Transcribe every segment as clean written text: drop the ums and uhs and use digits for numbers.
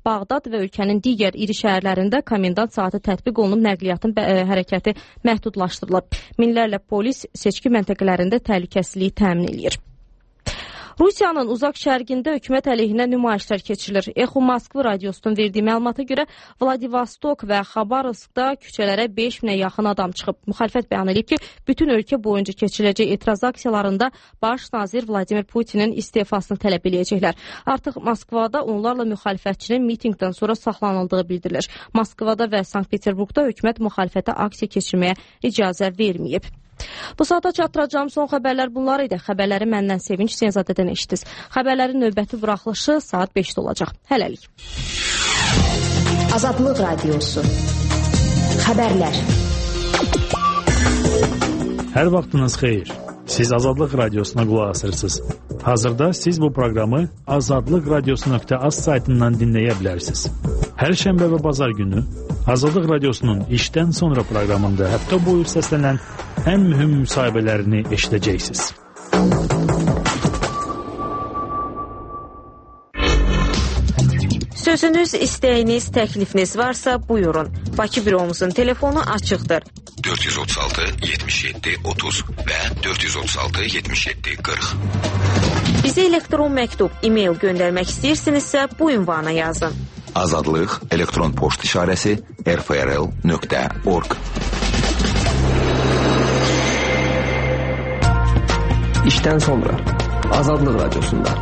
Bağdad və ölkənin digər iri şəhərlərində komendant saatı tətbiq olunub, nəqliyyatın hərəkəti məhdudlaşdırılıb. Minlərlə polis seçki məntəqələrində təhlükəsizliyi təmin edir. Rusiyanın uzaq şərqində hökumət əleyhinə nümayişlər keçirilir. Exo Moskva radiosunun verdiyi məlumata görə Vladivostok və Xabarovskda küçələrə 5000-ə yaxın adam çıxıb. Müxalifət bəyan edib ki, bütün ölkə boyunca keçiriləcək etiraz aksiyalarında baş nazir Vladimir Putinin istefasını tələb edəcəklər. Artıq Moskvada onlarla müxalifətçinin mitingdən sonra saxlanıldığı bildirilir. Moskvada və Sankt-Peterburqda hökumət müxalifətə aksiya keçirməyə icazə verməyib. Bu saata çatdıracağım son xəbərlər bunlar idi. Xəbərləri məndən Sevinç Senzadədən eşitdiniz. Xəbərlərin növbəti buraxılışı saat 5-də olacaq. Hələlik. Azadlıq Radiosu. Xəbərlər. Hər vaxtınız xeyir. Siz Azadlıq Radiosuna qulaq asırsınız. Hazırda siz bu proqramı azadlıqradiosu.az saytından dinləyə bilərsiniz. Hər şənbə və bazar günü Azadlıq Radiosunun işdən sonra proqramında həftə boyu səslənən ən mühüm müsahibələrini eşidəcəksiniz. Sözünüz, istəyiniz, təklifiniz varsa buyurun. Bakı büromuzun telefonu açıqdır. 436 77 30 və 436 77 40. Bizə elektron məktub, e-mail göndərmək istəyirsinizsə bu ünvana yazın. Azadlıq elektron poçt işarəsi rfrl.org. İşdən sonra Azadlıq Radiosunda.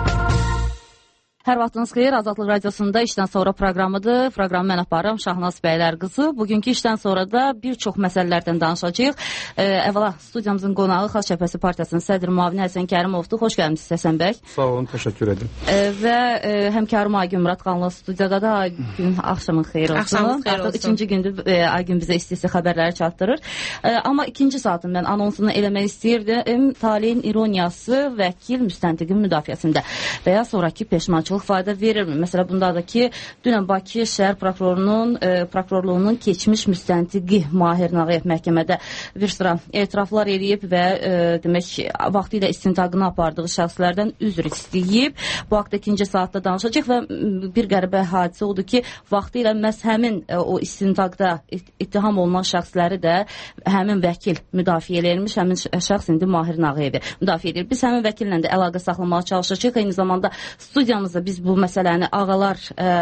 Hər vaxtınız xeyir, Azadlıq Radiosunda işdən sonra proqramıdır. Proqramı mən aparıram, Şahnaz Bəylər qızı. Bugünkü işdən sonra da bir çox məsələlərdən danışacağıq. Əvvəla studiyamızın qonağı Xalq Cəbhəsi Partiyasının sədr müavini Həsən Kərimovdur. Xoş gəlmişsiniz Həsən bəy. Sağ olun, təşəkkür edirəm. Və həmkarım Aygün Muradxanlı studiyada da gün axşamın xeyir olsun. Axşamınız xeyir olsun. Artıq ikinci gündür Aygün bizə istəyirsə xəbərləri çatdırır. Amma ikinci saatın mən anonsunu eləmək istəyirdim. Taleyin ironiyası vəkil müstəntiqin müdafiəsində və ya sonraki peşmançılıq fayda verirmi? Məsələ bundadır ki, dünən Bakı şəhər prokurorluğunun keçmiş müstəntiqi Mahir Nağıyev məhkəmədə bir sıra etiraflar eləyib və demək vaxtilə istintaqını apardığı şəxslərdən üzr istəyib. Bu haqda ikinci saatda danışacaq və bir qəribə hadisə odur ki, vaxtilə məhz həmin o istintaqda ittiham olunan şəxsləri də həmin vəkil müdafiə eləyirmiş, həmin şəxs indi Mahir Nağıyevi müdafiə edir. Biz həmin vəkillə də əlaqə saxlamağa çalışacağıq. Eyni zamanda studiyamızda biz bu məsələni Ağalar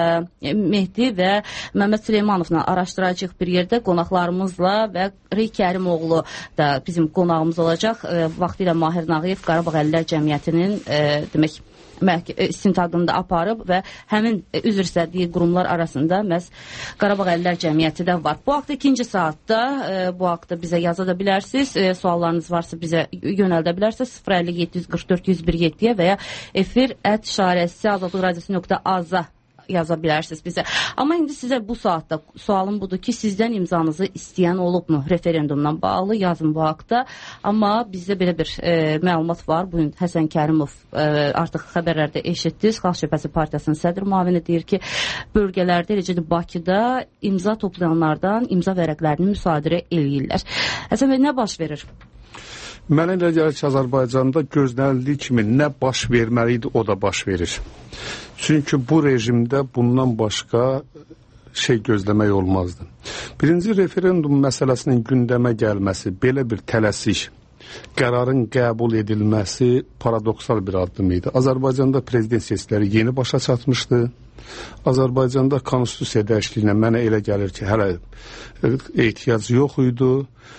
Mehdi və Məhəmməd Süleymanovla araşdıracaq bir yerdə qonaqlarımızla və Rey Kərimoğlu da bizim qonağımız olacaq. Vaxtilə Mahir Nağıyev Qarabağ Əlillər Cəmiyyətinin demək istintaqında aparıb və həmin üzr istədiyi qurumlar arasında məhz Qarabağ Əlillər Cəmiyyəti də var. Bu haqda ikinci saatda bu haqda bizə yaza da bilərsiniz. Suallarınız varsa bizə yönəldə bilərsiniz. 050 744 101 və ya efir@şarəsi azadlıqradiosu.az-a yaza bilərsiniz bizə. Amma indi sizə bu saatda sualım budur ki, sizdən imzanızı istəyən olubmu referendumla bağlı? Yazın bu haqda. Amma bizdə belə bir məlumat var. Bugün Həsən Kərimov artıq xəbərlərdə eşitdiniz. Xalq Cəbhəsi Partiyasının sədr müavini deyir ki, bölgələrdə, eləcə də Bakıda imza toplayanlardan imza vərəqlərini müsadirə eləyirlər. Həsən bəy, nə baş verir? Mənə elə gəlir ki, Azərbaycanda gözlənildiyi kimi nə baş verməli idi, o da baş verir. Çünki bu rejimdə bundan başqa şey gözləmək olmazdı. Birinci, referendum məsələsinin gündəmə gəlməsi, belə bir tələsik qərarın qəbul edilməsi paradoksal bir addım idi. Azərbaycanda prezident seçkiləri yeni başa çatmışdı. Azərbaycanda konstitusiya dəyişikliyinə mənə elə gəlir ki, hələ ehtiyac yox idi.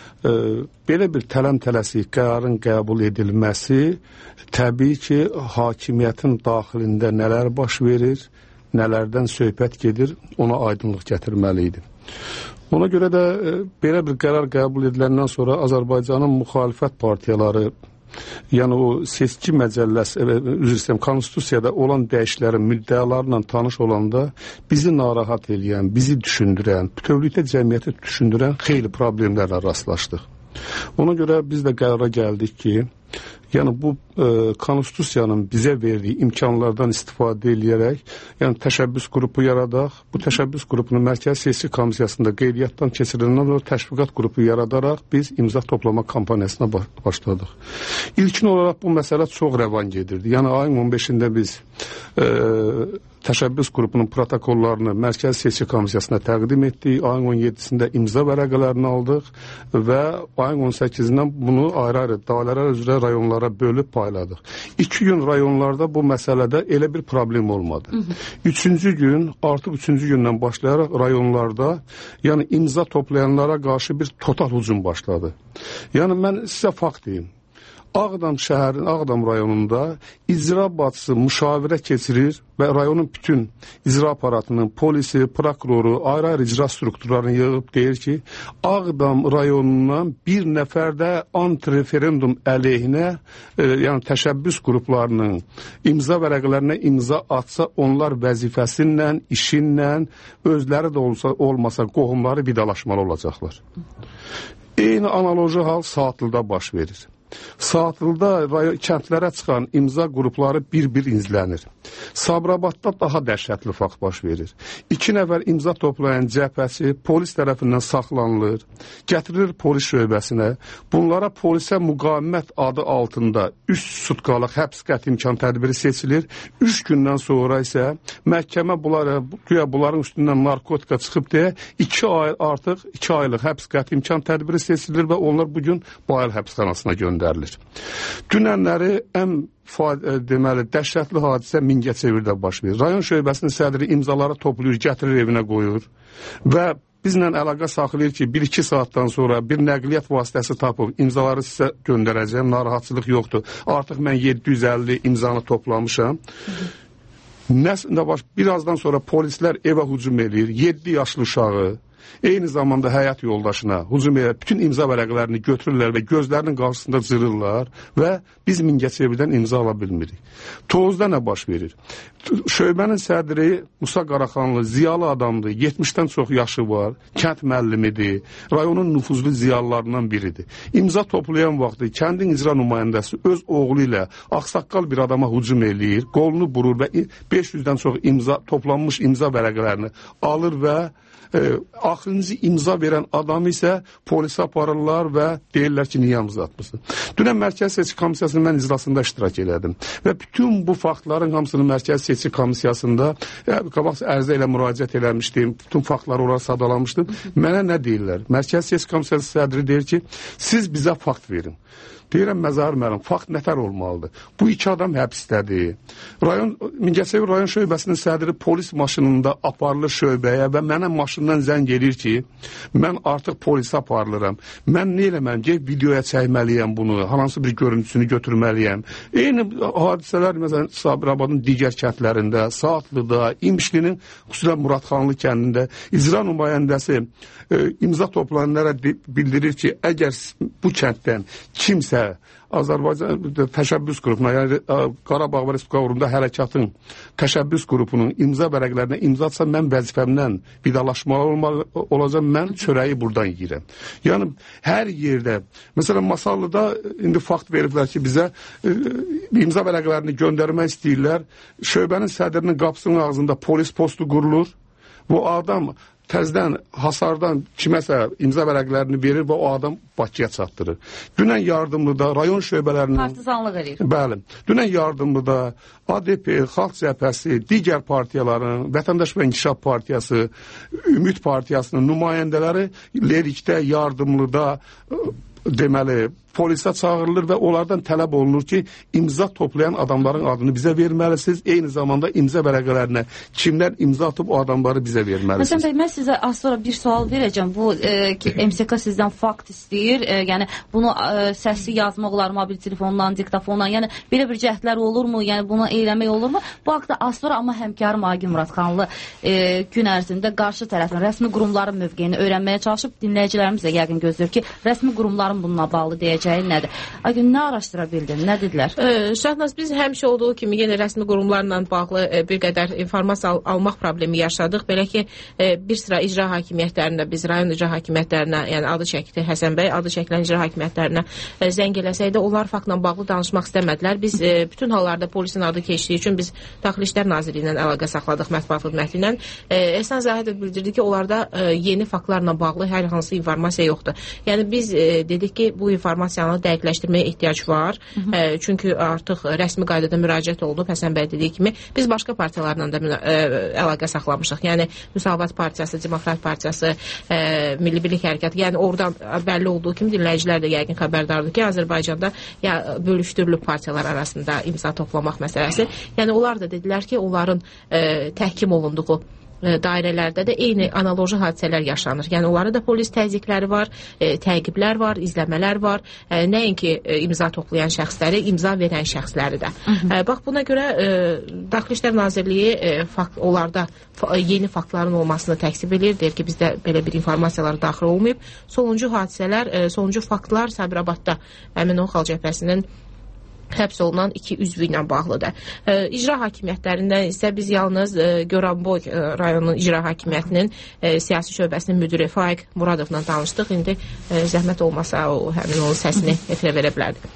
Belə bir tələm-tələsik qərarın qəbul edilməsi təbii ki, hakimiyyətin daxilində nələr baş verir, nələrdən söhbət gedir, ona aydınlıq gətirməli idi. Ona görə də belə bir qərar qəbul ediləndən sonra Azərbaycanın müxalifət partiyaları, yəni o seçki məcəlləsi, üzr istəyirəm, konstitusiyada olan dəyişikliklərin müddəalarla tanış olanda bizi narahat edən, bizi düşündürən, bütövlükdə cəmiyyəti düşündürən xeyli problemlərlə rastlaşdıq. Ona görə biz də qərara gəldik ki, Yəni bu konstitusiyanın bizə verdiyi imkanlardan istifadə edərək, yəni təşəbbüs qrupu yaradaq. Bu təşəbbüs qrupunun Mərkəzi Seçki Komissiyasında qeydiyyatdan keçiriləndən sonra təşviqat qrupu yaradaraq biz imza toplama kampaniyasına başladıq. İlkin olaraq bu məsələ çox rəvan gedirdi. Yəni ayın 15-də biz təşəbbüs qrupunun protokollarını Mərkəzi Seçki Komissiyasına təqdim etdik. Ayın 17-sində imza vərəqələrini aldıq və ayın 18-dən bunu ayrı-ayrı dairələr üzrə rayonlara bölüb payladıq. 2 gün rayonlarda bu məsələdə elə bir problem olmadı. 3-cü gün, artıq 3-cü gündən başlayaraq rayonlarda, yəni imza toplayanlara qarşı bir total hücum başladı. Yəni mən sizə fakt deyim. Ağdam şəhərinin, Ağdam rayonunda icra başçısı müşavirə keçirir və rayonun bütün icra aparatının, polisi, prokuroru, ayrı-ayrı icra strukturlarını yığıb deyir ki, Ağdam rayonundan bir nəfər də anti-referendum əleyhinə, yəni təşəbbüs qruplarının imza vərəqələrinə imza atsa, onlar vəzifəsinlə, işinlə, özləri də olmasa qohumları vidalaşmalı olacaqlar. Eyni analoji hal Saatlıda baş verir. Saatlıda kəndlərə çıxan imza qrupları bir-bir izlənir. Sabirabadda daha dəhşətli fakt baş verir. 2 nəfər imza toplayan cəbhəsi polis tərəfindən saxlanılır, gətirilir polis şöbəsinə. Bunlara polisə müqavimət adı altında 3 sutkalıq həbs qəti imkan tədbiri seçilir. 3 gündən sonra isə məhkəmə bunların üstündən narkotika çıxıb deyə 2 aylıq həbs qəti imkan tədbiri seçilir və onlar bugün Bayıl həbsxanasına göndərilir. Dünənləri ən deməli, dəhşətli hadisə Mingəçevirdə baş verir. Rayon şöbəsinin sədri imzaları toplayır, gətirir evinə qoyur və bizlə əlaqə saxlayır ki, 1-2 saatdan sonra bir nəqliyyat vasitəsi tapıb imzaları sizə göndərəcəm, narahatçılıq yoxdur. Artıq mən 750 imzanı toplamışam. Birazdan sonra polislər evə hücum edir, 7 yaşlı uşağı, eyni zamanda həyat yoldaşına hücum edir, bütün imza vərəqələrini götürürlər və gözlərinin qarşısında cırırlar və biz Mingəçevirdən imza ala bilmirik. Tovuzda nə baş verir? Şöbənin sədri Musa Qaraxanlı ziyalı adamdır, 70-dən çox yaşı var, kənd müəllimidir, rayonun nüfuzlu ziyalılarından biridir. İmza toplayan vaxtı kəndin icra nümayəndəsi öz oğlu ilə ağsaqqal bir adama hücum eləyir, qolunu burur və 500-dən çox toplanmış imza vərəqələrini alır və axırıncı imza verən adam isə polisə aparırlar və deyirlər ki, niyə imza atmışsın? Dünən Mərkəzi Seçki Komissiyasının mən icrasında iştirak elədim və bütün bu faktların hamısını Mərkəzi Seçki Komissiyasında qabaq ərizə ilə müraciət eləmişdim, bütün faktları oraya sadalamışdım. Mənə nə deyirlər? Mərkəzi Seçki Komissiyası sədri deyir ki, siz bizə fakt verin. Deyirəm, məzar müəllim, fakt nətər olmalıdır? Bu 2 adam həbsdədir. Mingəçevir rayon şöbəsinin sədri polis maşınında aparılır şöbəyə və mənə maşından zəng edir ki, mən artıq polisə aparılıram. Mən nə eləməliyəm? Gəlib videoya çəkməliyəm bunu, hansı bir görüntüsünü götürməliyəm. Eyni hadisələr, məsələn, Sabirabadın digər kəndlərində, Saatlıda, İmişlinin, xüsusən Muradxanlı kəndində icra nümayəndəsi imza toplayanlara bildirir ki, əgər bu kənddən kimsə Azərbaycan təşəbbüs qrupuna, yəni Qarabağ və Respublika uğrunda hərəkatın təşəbbüs qrupunun imza vərəqlərinə imza atsa, mən vəzifəmdən vidalaşmalı olacam, mən çörəyi buradan yiyirəm. Yəni, hər yerdə, məsələn, Masallıda indi fakt veriblər ki, bizə imza vərəqlərini göndərmək istəyirlər, şöbənin sədrinin qapısının ağzında polis postu qurulur, bu adam təzdən, hasardan kiməsə imza vərəqlərini verir və o adam Bakıya çatdırır. Dünən Yardımlıda rayon şöbələrinin... Partizanlıq edir. Bəli. Dünən Yardımlıda ADP, Xalq Cəbhəsi, digər partiyaların, Vətəndaş və İnkişaf Partiyası, Ümid Partiyasının nümayəndələri Lerikdə, Yardımlıda deməli, polisə çağırılır və onlardan tələb olunur ki, imza toplayan adamların adını bizə verməlisiniz, eyni zamanda imza vərəqələrinə kimlər imza atıb o adamları bizə verməlisiniz. Məsələn, mən sizə az sonra bir sual verəcəm. Bu ki, MSK sizdən fakt istəyir, yəni bunu səsli yazmaq olar, mobil telefondan, diktafondan, yəni belə bir cəhdlər olurmu, yəni bunu eləmək olurmu? Bu haqda az sonra amma həmkarım Agim Muradxanlı gün ərzində qarşı tərəfin rəsmi qurumların mövqeyini öyrənməyə çalışıb, dinləyicilərimiz də yəqin gözləyir ki, rəsmi qurumların bununla bağlı deyəcək. gerçəyi nədir? Agün, nə araşdıra bildin, nə dedilər? Şahnaz, biz həmişə olduğu kimi yenə rəsmi qurumlarla bağlı bir qədər informasiya almaq problemi yaşadıq. Belə ki, bir sıra icra hakimiyyətlərində, biz rayon icra hakimiyyətlərinə, yəni adı çəkdi Həsən bəy, adı çəkilən icra hakimiyyətlərinə zəng eləsəydə, onlar faktla bağlı danışmaq istəmədilər. Biz bütün hallarda polisin adı keçdiyi üçün biz Daxili İşlər Nazirliyi ilə əlaqə saxladıq mətbuat xidməti ilə. Ehsan Zahidov bildirdi ki, onlarda yeni faktlarla bağlı hər hansı informasiya yoxdur. Yəni biz dedik ki, bu informasiyanı dəqiqləşdirməyə ehtiyac var. Çünki artıq rəsmi qaydada müraciət olunub. Həsən bəy dediyi kimi biz başqa partiyalarla da əlaqə saxlamışıq. Yəni Müsavat Partiyası, Demokrat Partiyası, Milli Birlik Hərəkatı. Yəni oradan bəlli olduğu kimi dinləyicilər də yəqin xəbərdardır ki, Azərbaycanda bölüşdürülüb partiyalar arasında imza toplamaq məsələsi. Yəni onlar da dedilər ki, onların təhkim olunduğu dairələrdə də eyni analoji hadisələr yaşanır. Yəni onlara da polis təzyiqləri var, təqiblər var, izləmələr var. Nəinki imza toplayan şəxsləri, imza verən şəxsləri də. Bax, buna görə Daxili İşlər Nazirliyi onlarda yeni faktların olmasını təksib edir. Deyir ki, bizdə belə bir informasiyalar daxil olmayıb. Sonuncu hadisələr, sonuncu faktlar Sabirabadda həmin o xalq cəbhəsinin həbs olunan 2 üzvü ilə bağlıdır. İcra hakimiyyətlərindən isə biz yalnız Goranboy rayonunun icra hakimiyyətinin siyasi şöbəsinin müdiri Faiq Muradovla danışdıq. İndi zəhmət olmasa o həmin onun səsini efirə verə bilərdik.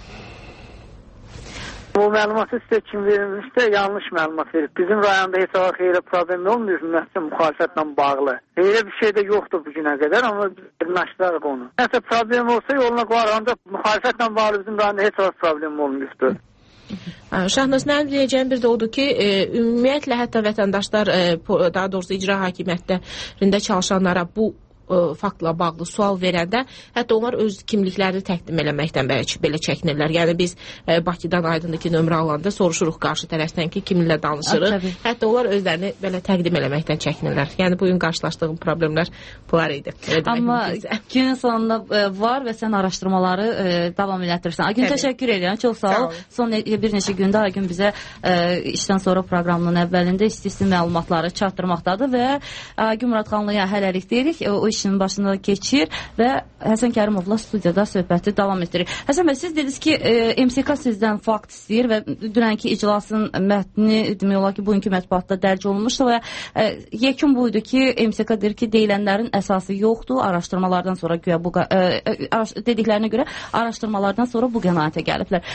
Bu məlumatı sizə kim verilmişsə yanlış məlumat verib. Bizim rayonda heç vaxt xeyri problem olmuyor, ümumiyyətlə müxalifətlə bağlı. Elə bir şey də yoxdur bu günə qədər, amma naşlarıq onu. Nəsə problem olsa yoluna qoyarıq, ancaq müxalifətlə bağlı bizim rayonda heç vaxt problem olmuyordur. Şahnaz, mənim deyəcəyim bir də odur ki, ümumiyyətlə hətta vətəndaşlar, daha doğrusu icra hakimiyyətlərində çalışanlara bu faktla bağlı sual verəndə, hətta onlar öz kimliklərini təqdim eləməkdən belə çəkinirlər. Yəni biz Bakıdan Aydındır ki, nömrə alanda soruşuruq qarşı tərəfdən ki, kiminlə danışırıq. Hətta onlar özlərini belə təqdim eləməkdən çəkinirlər. Yəni bugün qarşılaşdığım problemlər bunlar idi. Amma günün sonunda var və sən araşdırmaları davam elətdirirsən. Agün, təşəkkür edirəm. Çox sağ ol. Son bir neçə gündə Agün bizə işdən sonra proqramının əvvəlində istisli məlumatları çatdırmaqdadır və Agün Muradxanlıya hələlik deyirik. O işinin başına keçir və Həsən Kərimovla studiyada söhbəti davam etdirir. Həsən bəy, siz dediniz ki, MSK sizdən fakt istəyir və dünənki iclasın mətni demək olar ki, bugünkü mətbuatda dərc olunmuşdu və yekun buydu ki, MSK deyir ki, deyilənlərin əsası yoxdur, araşdırmalardan sonra dediklərinə görə araşdırmalardan sonra bu qənaətə gəliblər.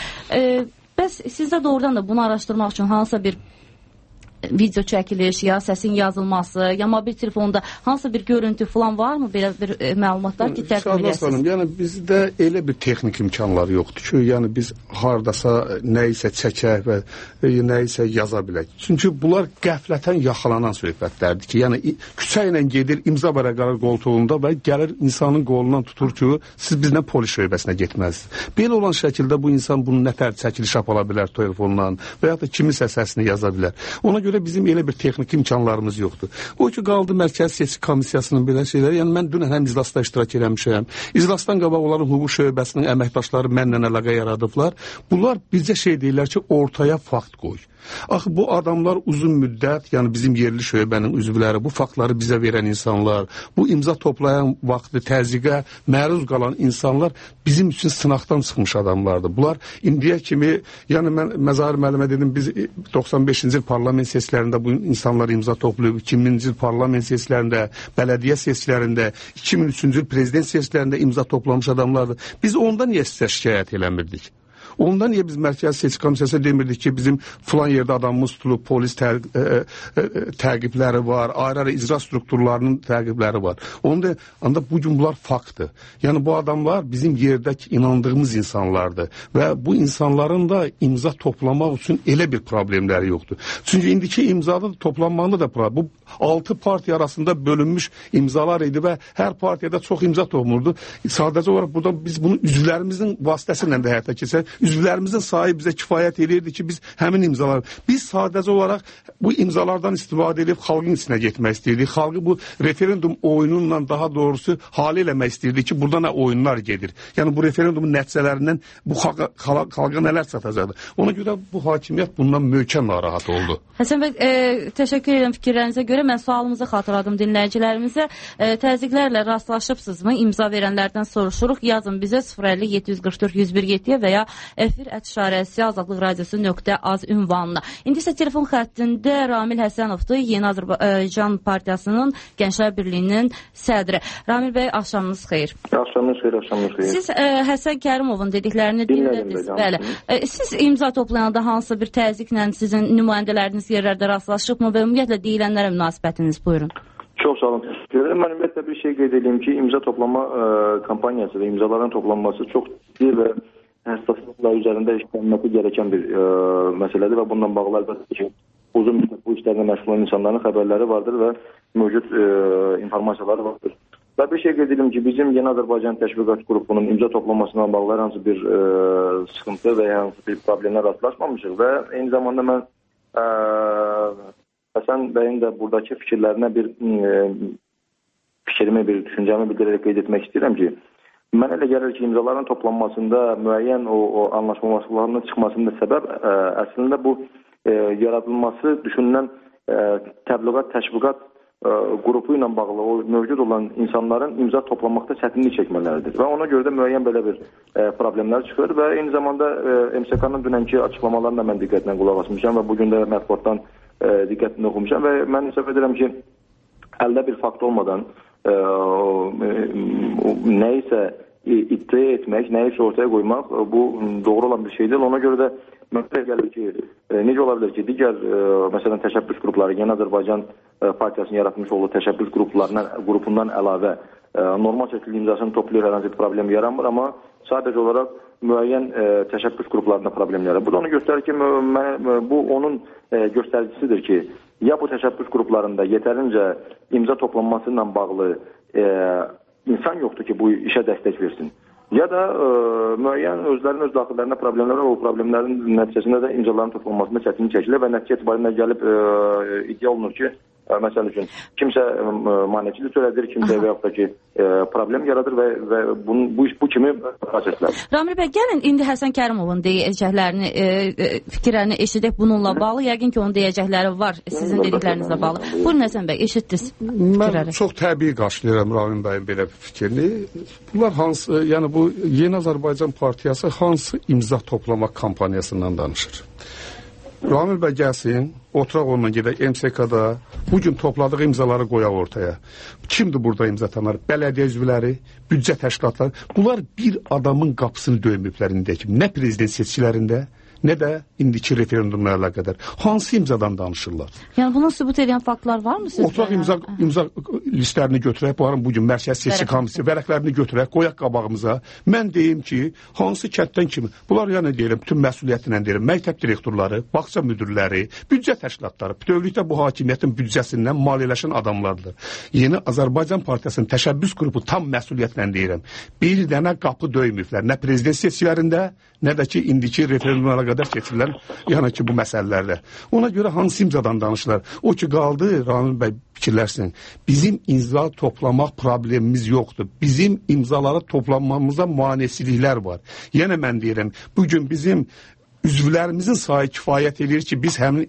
Bəs sizdə doğrudan da bunu araşdırmaq üçün hansısa bir video çəkiliş, ya səsin yazılması, ya mobil telefonda hansısa bir görüntü falan var mı? Belə bir məlumatlar ki, təqdim edəsiniz. Yəni bizdə elə bir texnik imkanlar yoxdur ki, yəni biz hardasa nə isə çəkək və nə isə yaza bilək. Çünki bunlar qəflətən yaxalanan söhbətlərdir ki, yəni küçə ilə gedir, imza vərəqələr qoltuğunda və gəlir insanın qolundan tutur ki, siz bizlə polis şöbəsinə getməlisiniz. Belə olan şəkildə bu insan bunu nətər çəkiliş apala bilər telefondan və ya da kiminsə səsini yaza bilər. Ona görə bizim elə bir texnik imkanlarımız yoxdur. O ki, qaldı Mərkəzi Seçki Komissiyasının belə şeyləri. Yəni, mən dünən həm iclasda iştirak eləmişəm. İclasdan qabaq onların hüquq şöbəsinin əməkdaşları mənlə əlaqə yaradıblar. Bunlar bizə şey deyirlər ki, ortaya fakt qoy. Axı, bu adamlar uzun müddət, yəni bizim yerli şöbənin üzvləri, bu faktları bizə verən insanlar, bu imza toplayan vaxtı təzyiqə məruz qalan insanlar bizim üçün sınaqdan çıxmış adamlardır. Bunlar indiyə kimi, yəni mən Məzahir müəllimə dedim, biz 95-ci il parlament seçkilərində bu insanlar imza toplayıb, 2000-ci il parlament seçkilərində, bələdiyyə seçkilərində, 2003-cü il prezident seçkilərində imza toplamış adamlardır. Biz ondan niyə sizə şikayət eləmirdik? Ondan niyə biz Mərkəzi Seçki Komissiyasına demirdik ki, bizim filan yerdə adamımız tutulub, polis təqibləri var, ayrı-ayrı icra strukturlarının təqibləri var. Onda bugün bunlar faktdır. Yəni bu adamlar bizim yerdəki inandığımız insanlardır və bu insanların da imza toplamaq üçün elə bir problemləri yoxdur. Çünki indiki imzada da toplanmağında da problem. Bu 6 partiya arasında bölünmüş imzalar idi və hər partiyada çox imza toplanırdı. Sadəcə olaraq burada biz bunu üzvlərimizin vasitəsilə də həyata keçirik. üzvlərimizin sayı bizə kifayət edirdi ki, biz həmin imzalar, biz sadəcə olaraq bu imzalardan istifadə edib xalqın içinə getmək istəyirdik. Xalqı bu referendum oyununla daha doğrusu hal eləmək istəyirdik ki, burada nə oyunlar gedir. Yəni bu referendumun nəticələrindən bu xalqa nələr çatacaqdır. Ona görə bu hakimiyyət bundan möhkəm narahat oldu. Həsən bəy, təşəkkür edirəm fikirlərinizə görə. Mən sualımızı xatırladım dinləyicilərimizə. Təzyiqlərlə rastlaşıbsınızmı? İmza verənlərdən soruşuruq. Yazın bizə 050-744-101-7 və ya efir@azadlıqradiosu.az ünvanına. İndi isə telefon xəttində Ramil Həsənovdur, Yeni Azərbaycan Partiyasının Gənclər Birliyinin sədri. Ramil bəy, axşamınız xeyir. Axşamınız xeyir, axşamınız xeyir. Siz Həsən Kərimovun dediklərini dinlədiniz. Bəli. Siz imza toplayanda hansı bir təzyiqlə sizin nümayəndələriniz yerlərdə rastlaşıbmı və ümumiyyətlə deyilənlərə münasibətiniz? Buyurun. Çox sağ olun. Mən ümumiyyətlə bir şey qeyd edeyim ki, imza toplama kampaniyası və imzaların toplanması çox ciddi və həssaslıqla üzərində işlənməsi gerəkən bir məsələdir və bundan bağlı əlbəttə ki, uzun müddət bu işlərlə məşğul olan insanların xəbərləri vardır və mövcud informasiyaları vardır. Və bir şey qeyd edelim ki, bizim Yeni Azərbaycan Təşviqat Qrupunun imza toplamasından bağlı hər hansı bir sıxıntı və ya hansı bir problemlə rastlaşmamışıq və eyni zamanda mən Həsən bəyin də buradakı fikirlərinə bir fikrimi, bir düşüncəmi bildirərək qeyd etmək istəyirəm ki, mən elə gəlir ki, imzaların toplanmasında müəyyən o anlaşmazlıqların çıxmasında səbəb əslində bu yaradılması düşünülən təbliğat, təşviqat qrupu ilə bağlı o mövcud olan insanların imza toplanmaqda çətinlik çəkmələridir. Və ona görə də müəyyən belə bir problemlər çıxır və eyni zamanda MSK-nın dünənki açıqlamalarına mən diqqətlə qulaq asmışam və bugün də mətbuatdan diqqətlə oxumuşam və mən hesab edirəm ki, əldə bir fakt olmadan nə isə iddia etmək, nə isə ortaya qoymaq bu doğru olan bir şeydir. Ona görə də mənə gəlir ki, necə ola bilər ki, digər məsələn təşəbbüs qrupları, Yeni Azərbaycan Partiyasının yaratmış olduğu təşəbbüs qrupundan əlavə normal şəkildə imzasını toplayır, hər hansı bir problem yaranmır, amma sadəcə olaraq müəyyən təşəbbüs qruplarında problem yaranır. Bu da onu göstərir ki, bu onun göstəricisidir ki, ya bu təşəbbüs qruplarında yetərincə imza toplanması ilə bağlı insan yoxdur ki, bu işə dəstək versin. Ya da müəyyən özlərinin öz daxillərində problemlər var, o problemlərin nəticəsində də imzaların toplanmasında çətinlik çəkilir və nəticə etibarilə gəlib iddia olunur ki, məsəl üçün kimsə maneçilik törədir, kimsə və yaxud da ki problem yaradır və bu kimi proseslər. Ramil bəy, gəlin indi Həsən Kərimovun deyəcəklərini, fikirlərini eşidək bununla bağlı. Yəqin ki, onun deyəcəkləri var sizin dediklərinizlə bağlı. Buyurun Həsən bəy, eşitdiniz. Mən çox təbii qarşılayıram Ramil bəyin belə fikrini. Bunlar hansı, yəni bu Yeni Azərbaycan Partiyası hansı imza toplama kampaniyasından danışır? Ramil bəy gəlsin, oturaq onunla gedək MSK-da, bugün topladığı imzaları qoyaq ortaya. Kimdir burada imza tanır? Bələdiyyə üzvləri, büdcə təşkilatları. Bunlar bir adamın qapısını döymüblər indəki. Nə prezident seçkilərində, nə də indiki referendumlarla qədər. Hansı imzadan danışırlar? Yəni bunu sübut edən faktlar var mı sizdə? Oturaq imza listlərini götürək, bunların bugün Mərkəzi Seçki Komissiyası vərəqlərini götürək, qoyaq qabağımıza. Mən deyim ki, hansı kənddən kimi? Bunlar yəni deyirəm, bütün məsuliyyətinə deyirəm, məktəb direktorları, bağça müdürləri, büdcə təşkilatları, bütövlükdə bu hakimiyyətin büdcəsindən maliyyələşən adamlardır. Yeni Azərbaycan Partiyasının təşəbbüs qrupu tam məsuliyyətlə deyirəm. Bir dənə qapı döymüblər, nə prezident seçkilərində, nə də ki, indiki referendumlara qədər keçirilən, yəni ki, bu məsələlərdə. Ona görə hansı imzadan danışırlar? O ki, qaldı, Ramil bəy fikirlərsin, bizim imza toplamaq problemimiz yoxdur. Bizim imzaları toplanmamıza maneçiliklər var. Yenə mən deyirəm, bugün bizim üzvlərimizin sayı kifayət edir ki, biz həmin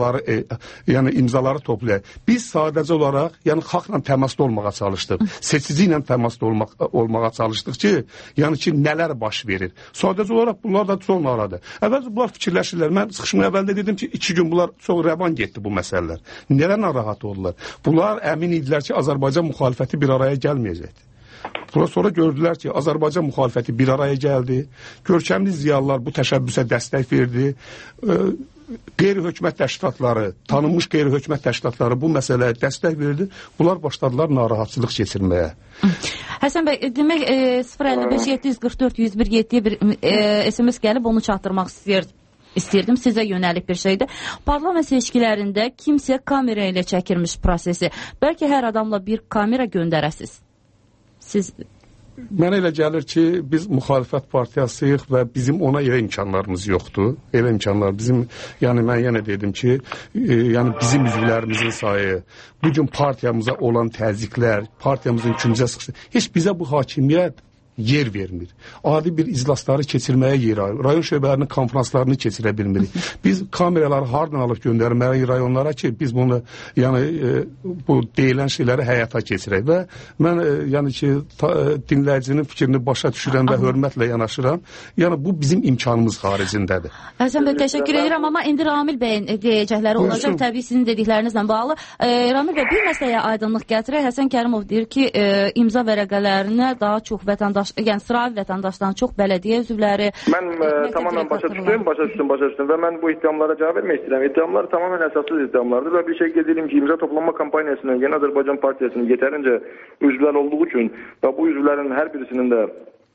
imzaları toplayaq. Biz sadəcə olaraq, yəni xalqla təmasda olmağa çalışdıq. Seçici ilə təmasda olmağa çalışdıq ki, yəni ki, nələr baş verir. Sadəcə olaraq bunlar da çox narahatdır. Əvvəlcə bunlar fikirləşirlər. Mən çıxışımın əvvəldə dedim ki, 2 gün bunlar çox rəvan getdi bu məsələlər. Nələr narahat oldular? Bunlar əmin idilər ki, Azərbaycan müxalifəti bir araya gəlməyəcəkdir. Sonra gördülər ki, Azərbaycan müxalifəti bir araya gəldi. Görkəmli ziyalılar bu təşəbbüsə dəstək verdi. Qeyri-hökumət təşkilatları, tanınmış qeyri-hökumət təşkilatları bu məsələyə dəstək verdi. Bunlar başladılar narahatçılıq keçirməyə. Həsən bəy, demək 055-744-101-7-yə bir SMS gəlib onu çatdırmaq istəyirdim, sizə yönəlib bir şeydir. Parlament seçkilərində kimsə kamera ilə çəkilmiş prosesi. Bəlkə hər adamla bir kamera göndərəsiz. Siz Mənə elə gəlir ki, biz müxalifət partiyasıyıq və bizim ona elə imkanlarımız yoxdur. Elə imkanlar bizim, yəni mən yenə dedim ki, yəni bizim üzvlərimizin sayı, bugün partiyamıza olan təzyiqlər, partiyamızın küncə sıxışı, heç bizə bu hakimiyyət yer vermir. Adi bir iclasları keçirməyə yer ayır. Rayon şöbələrinin konferanslarını keçirə bilmirik. Biz kameraları hardan alıb göndərməliyik rayonlara ki, biz bunu, yəni bu deyilən şeyləri həyata keçirək və mən yəni ki, dinləyicinin fikrini başa düşürəm və hörmətlə yanaşıram. Yəni bu bizim imkanımız xaricindədir. Həsən bəy, təşəkkür edirəm, amma indi Ramil bəyin deyəcəkləri olacaq, təbii sizin dediklərinizlə bağlı. Ramil bəy, bir məsələyə aydınlıq gətirək. Həsən Kərimov deyir ki, imza vərəqələrinə daha çox vətəndaş, yəni sıravi vətəndaşdan çox bələdiyyə üzvləri... Mən tamamən başa düşdüm və mən bu iddiamlara cavab vermək istəyirəm. İddiamlar tamamən əsassız iddiamlardır və bir şey qeyd edim ki, imza toplanma kampaniyasının Yeni Azərbaycan Partiyasının yetərincə üzvlər olduğu üçün və bu üzvlərin hər birisinin də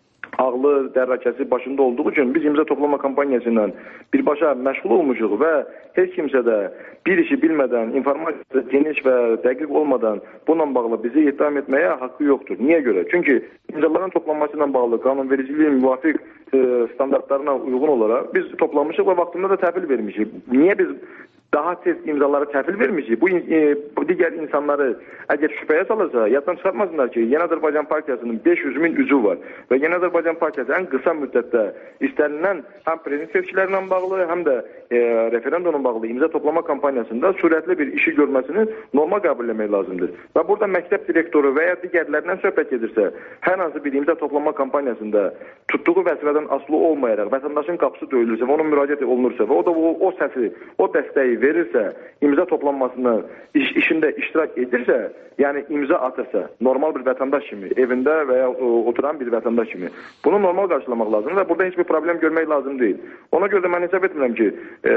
ağlı, dərrakəsi başında olduğu üçün biz imza toplama kampaniyasından birbaşa məşğul olmuşuq və heç kimsə də bir işi bilmədən, informasiya geniş və dəqiq olmadan bununla bağlı bizi ittiham etməyə haqqı yoxdur. Niyə görə? Çünki imzaların toplanması ilə bağlı qanunvericiliyin müvafiq standartlarına uyğun olaraq biz toplamışıq və vaxtında da təhvil vermişik. Niyə biz daha tez imzaları təhvil vermişik? Bu digər insanları əgər şübhəyə salırsa, yaddan çıxartmasınlar ki, Yeni Azərbaycan Partiyasının 500 min üzvü var və Yeni Azərbaycan Partiyası ən qısa müddətdə istənilən həm prezident seçkilərlə bağlı, həm də referendumla bağlı imza toplama kampaniyasında sürətli bir işi görməsini normal qəbul etmək lazımdır. Və burada məktəb direktoru və ya digərlərindən söhbət edirsə, hər hansı bir imza toplama kampaniyasında tutduğu vəzifədən asılı olmayaraq vətəndaşın qapısı döyülürsə və ona müraciət olunursa və o da o səsi, o dəstəyi verirsə, imza toplanmasını işində iştirak edirsə, yəni imza atırsa, normal bir vətəndaş kimi, evində və ya oturan bir vətəndaş kimi, bunu normal qarşılamaq lazımdır və burada heç bir problem görmək lazım deyil. Ona görə də mən hesab etmirəm ki,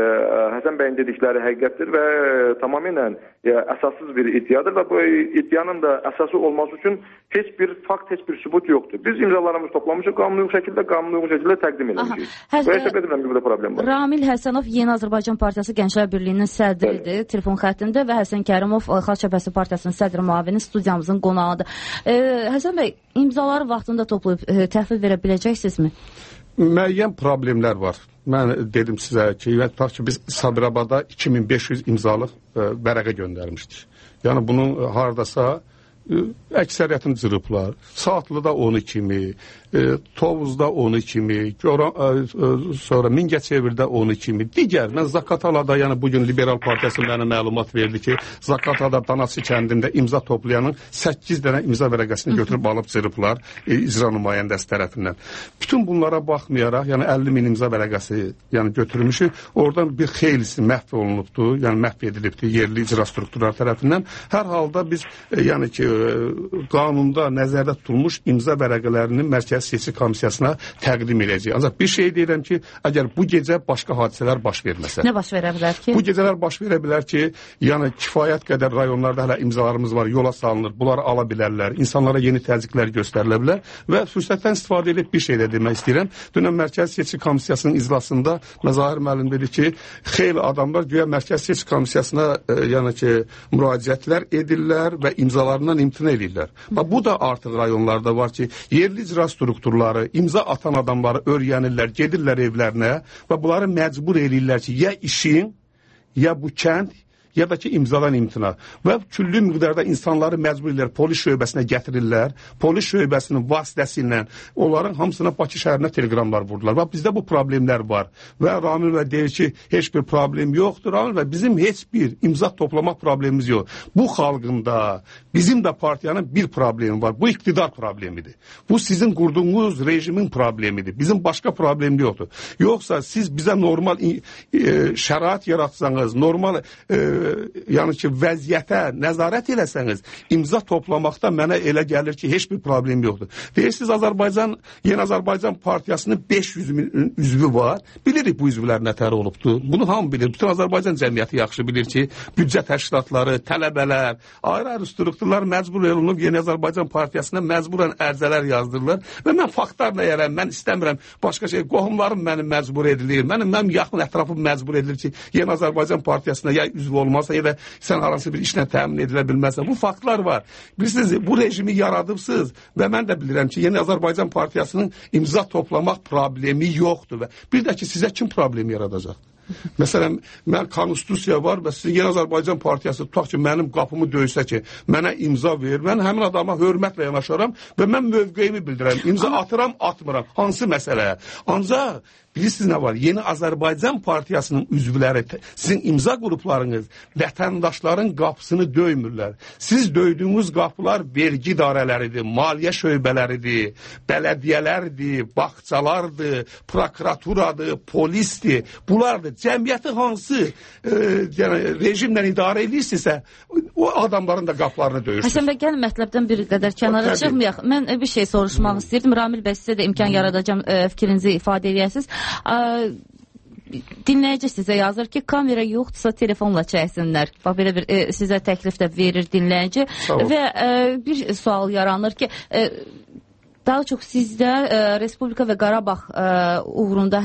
Həsən bəyin dedikləri həqiqətdir və tamamilə əsassız bir iddiadır və bu iddianın da əsası olması üçün heç bir fakt, heç bir sübut yoxdur. Biz imzalarımızı toplamışıq, qanuna uyğun şəkildə təqdim edirik. Və hesab edirəm ki, burada problem var. Ramil Həsənov Yeni Azərbaycan Partiyası Gənclər Birliyinin sədridir, telefon xəttində və Həsən Kərimov Xalq Cəbhəsi Partiyasının sədri müavini studiyamızın qonağıdır. Həsən bəy, imzaları vaxtında toplayıb təhvil verə biləcəksinizmi? Müəyyən problemlər var. Mən dedim sizə ki, biz Sabirabada 2500 imzalıq vərəqə göndərmişdik. Yəni bunun hardasa əksəriyyətini cırıblar. Saatlıda onu kimi, Tovuzda onu kimi, sonra Mingəçevirdə onu kimi, digər, mən Zaqatalada, yəni bugün Liberal Partiyası mənə məlumat verdi ki, Zaqatalada Danası kəndində imza toplayanın 8 dənə imza vərəqəsini götürüb alıb cırıblar icra nümayəndəsi tərəfindən. Bütün bunlara baxmayaraq, yəni 50 min imza vərəqəsi götürmüşük, oradan bir xeylisi məhv olunubdur, yəni məhv edilibdir yerli icra strukturlar tərəfindən. Hər halda biz, yəni ki, qanunda nəzərdə tutulmuş imza vərəqələrinin Mərkəzi Seçki Komissiyasına təqdim edəcək. Ancaq bir şey deyirəm ki, əgər bu gecə başqa hadisələr baş verməsə. Nə baş verə bilər ki? Bu gecələr baş verə bilər ki, yəni kifayət qədər rayonlarda hələ imzalarımız var, yola salınır, bunları ala bilərlər, insanlara yeni təzyiqlər göstərilə bilər və fürsətdən istifadə edib bir şey də demək istəyirəm. Dünən Mərkəzi Seçki Komissiyasının iclasında Məzahir müəllim dedi ki, xeyli adamlar güya Mərkəzi Seçki Komissiyasına yəni ki, müraciətlər edirlər və imzalarından imtina edirlər. Bu da artıq rayonlarda var ki, yerli icra strukturları, imza atan adamları öyrənirlər, gedirlər evlərinə və bunları məcbur edirlər ki, ya işin, ya bu kənd, ya da ki imzadan imtina. Və küllü miqdarda insanları məcbur edirlər, polis şöbəsinə gətirirlər, polis şöbəsinin vasitəsilə onların hamısına Bakı şəhərinə telegramlar vurdular. Və bizdə bu problemlər var. Və Ramil bəy deyir ki, heç bir problem yoxdur. Ramil bəy, bizim heç bir imza toplamaq problemimiz yox. Bu xalqında, bizim də partiyanın bir problemi var. Bu iqtidar problemidir. Bu sizin qurduğunuz rejimin problemidir. Bizim başqa problem yoxdur. Yoxsa siz bizə normal şərait yaratsanız, normal yəni ki, vəziyyətə nəzarət eləsəniz, imza toplamaqda mənə elə gəlir ki, heç bir problem yoxdur. Deyirsiniz, Yeni Azərbaycan Partiyasının 500 min üzvü var. Bilirik bu üzvlər nətər olubdur. Bunu hamı bilir. Bütün Azərbaycan cəmiyyəti yaxşı bilir ki, büdcə təşkilatları, tələbələr, ayrı-ayrı strukturlar məcbur olunub Yeni Azərbaycan Partiyasına məcburən ərizələr yazdırırlar və mən faktlarla yerəm, mən istəmirəm başqa şey. Qohumlarım mənim məcbur edilir, mənim yaxın ətrafım məcbur edilir ki, Yeni Azərbaycan Partiyasına ya üzv olmaq olmazsa ya da sən haransı bir işlə təmin edilə bilməzsən. Bu faktlar var. Bilirsiniz, bu rejimi yaradıbsınız və mən də bilirəm ki, Yeni Azərbaycan Partiyasının imza toplamaq problemi yoxdur və bir də ki, sizə kim problem yaradacaq? Məsələn, mən konstitusiya var və sizin Yeni Azərbaycan Partiyası tutaq ki, mənim qapımı döysə ki, mənə imza verir, mən həmin adama hörmətlə yanaşaram və mən mövqeyimi bildirəm, imza atıram, atmıram, hansı məsələyə. Ancaq bilirsiniz nə var? Yeni Azərbaycan Partiyasının üzvləri, sizin imza qruplarınız vətəndaşların qapısını döymürlər. Siz döydüyünüz qapılar vergi idarələridir, maliyyə şöbələridir, bələdiyyələrdir, bağçalardır, prokuraturadır, polisdir. Bunlardır. Cəmiyyəti hansı rejimlə idarə edirsinizsə, o adamların da qapılarını döyürsünüz. Həsən bəy, gəlin mətləbdən bir qədər kənara çıxmayaq. Mən bir şey soruşmaq istəyirdim. Ramil bəy, sizə də imkan yaradacağım fikrinizi ifadə edəsiniz. Dinləyici sizə yazır ki, kamera yoxdursa telefonla çəksinlər. Bax, belə bir sizə təklif də verir dinləyici. Və bir sual yaranır ki, daha çox sizdə Respublika və Qarabağ uğrunda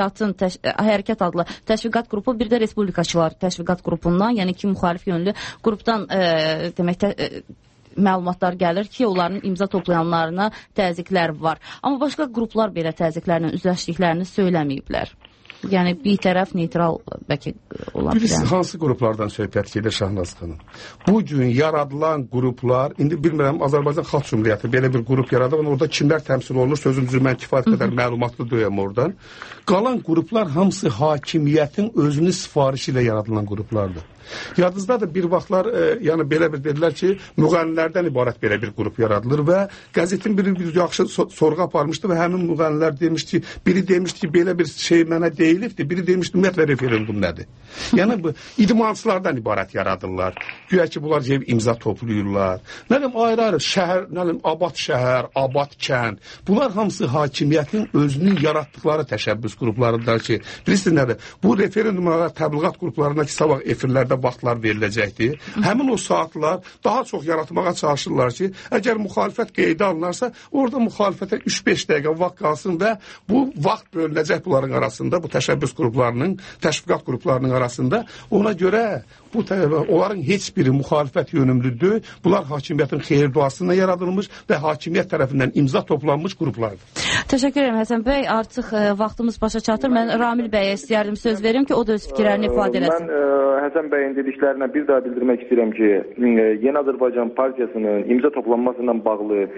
hərəkat adlı təşviqat qrupu, bir də Respublikaçılar təşviqat qrupundan, yəni ki, müxalif yönlü qrupdan demək məlumatlar gəlir ki, onların imza toplayanlarına təzyiqlər var. Amma başqa qruplar belə təzyiqlərlə üzləşdiklərini söyləməyiblər. Yəni, bir tərəf neytral bəlkə ola bilər. Bilirsiniz, hansı qruplardan söhbət gedir Şahnaz xanım? Bu gün yaradılan qruplar, indi bilmirəm, Azərbaycan Xalq Cümhuriyyəti belə bir qrup yaradır, orada kimlər təmsil olunur, sözümüzü mən kifayət qədər məlumatlı duyam oradan. Qalan qruplar hamısı hakimiyyətin özünün sifarişi ilə yaradılan qruplardır. Yadınızdadır, bir vaxtlar yəni belə bir dedilər ki, müğənnilərdən ibarət belə bir qrup yaradılır və qəzetin bir yaxşı sorğu aparmışdı və həmin müğənnilər demişdi, biri demişdi ki, belə bir şey mənə deyilibdir, biri demişdi, ümumiyyətlə referendum nədir? Yəni, idmançılardan ibarət yaradırlar. Güya ki, bunlar imza toplayırlar. Nə deyim, ayrı-ayrı şəhər, nə deyim, Abad şəhər, Abad kənd, bunlar hamısı hakimiyyətin özünün yaratdıqları təşəbbüs qruplarıdır ki, bilirsiniz nədir? Bu referendumlara, təbliğat qruplarına ki, sabah efirlərdə vaxtlar veriləcəkdir. Həmin o saatlar daha çox yaratmağa çalışırlar ki, əgər müxalifət qeydə alınarsa, orada müxalifətə 3-5 dəqiqə vaxt qalsın və bu vaxt bölünəcək bunların arasında, bu təşəbbüs qruplarının, təşviqat qruplarının arasında. Ona görə onların heç biri müxalifət yönümlüdür. Bunlar hakimiyyətin xeyir duasına yaradılmış və hakimiyyət tərəfindən imza toplanmış qruplardır. Təşəkkür ederim Həsən bəy. Artıq vaxtımız başa çatır. Mən Ramil bəyə istəyərdim söz verim ki, o da öz fikirlərini ifadə eləsin. Mən Həsən bəyin dediklərinə bir daha bildirmək istəyirəm ki, Yeni Azərbaycan Partiyasının imza toplanmasından bağlı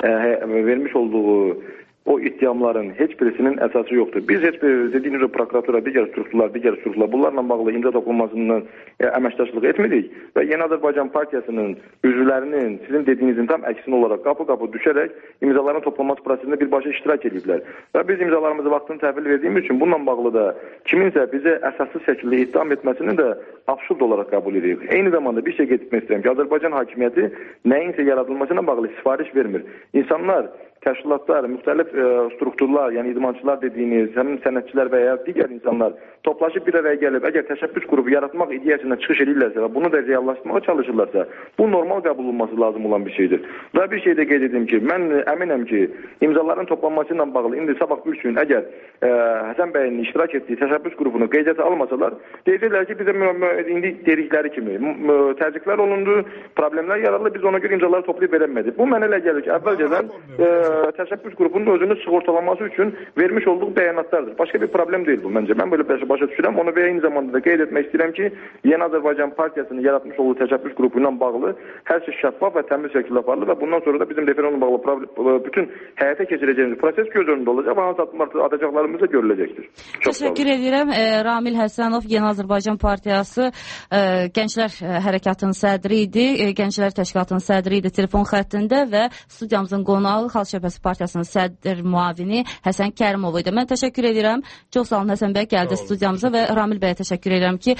vermiş olduğu o iddiamların heç birisinin əsası yoxdur. Biz heç bir dediyiniz o prokuratura, digər strukturlar bunlarla bağlı imza toplanmasından əməkdaşlıq etmədik və Yeni Azərbaycan Partiyasının üzvlərinin sizin dediyinizin tam əksinə olaraq qapı-qapı düşərək imzaların toplanması prosesində birbaşa iştirak ediblər. Və biz imzalarımızı vaxtını təhvil verdiyimiz üçün bununla bağlı da kiminsə bizə əsassız şəkildə ittiham etməsini də absurd olaraq qəbul edirik. Eyni zamanda bir şey getmək istəyirəm ki, Azərbaycan hakimiyyəti nəyinsə yaradılmasına bağlı sifariş vermir. İnsanlar, təşkilatlar, müxtəlif strukturlar, yəni idmançılar dediyiniz, həmin sənətçilər və ya digər insanlar toplaşıb bir araya gəlib, əgər təşəbbüs qrupu yaratmaq ideyasından çıxış edirlərsə və bunu da reallaşdırmağa çalışırlarsa, bu normal qəbul olunması lazım olan bir şeydir. Və bir şey də qeyd edim ki, mən əminəm ki, imzaların toplanması ilə bağlı indi sabah bir gün əgər Həsən bəyin iştirak etdiyi təşəbbüs qrupunu qeydiyyata almasalar, deyirlər ki, bizə indi dedikləri kimi təzyiqlər olundu, problemlər yaradıldı, biz ona görə imzaları toplayıb verəmədik. Bu mənə elə gəlir ki, əvvəlcədən təşəbbüs qrupunun özünü sığortalaması üçün vermiş olduğu bəyanatlardır. Başqa bir problem deyil bu məncə. Mən böyle başa düşürəm. Onu və eyni zamanda da qeyd etmək istəyirəm ki, Yeni Azərbaycan Partiyasının yaratmış olduğu təşəbbüs qrupu ilə bağlı hər şey şəffaf və təmiz şəkildə aparılır və bundan sonra da bizim referendumla bağlı bütün həyata keçirəcəyimiz proses göz önündə olacaq və hansı addımlar atacaqlarımız da görüləcəkdir. Təşəkkür edirəm. Ramil Həsənov, Yeni Azərbaycan Partiyası Gənclər Hərəkatının sədri idi, Gənclər Təşkilatının sədri idi telefon xəttində və studiyamızın qonağı Xalq Şəbəkəsi Partiyasının sədr müavini Həsən Kərimov idi. Mən təşəkkür edirəm. Çox sağ olun Həsən bəy, gəldi studiyamıza və Ramil bəyə təşəkkür edirəm ki,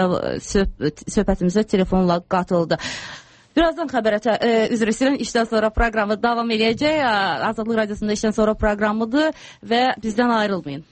söhbətimizə telefonla qatıldı. Birazdan xəbərətə üzr istəyirəm, işdən sonra proqramı davam edəcək. Azadlıq Radiosunda işdən sonra proqramıdır və bizdən ayrılmayın.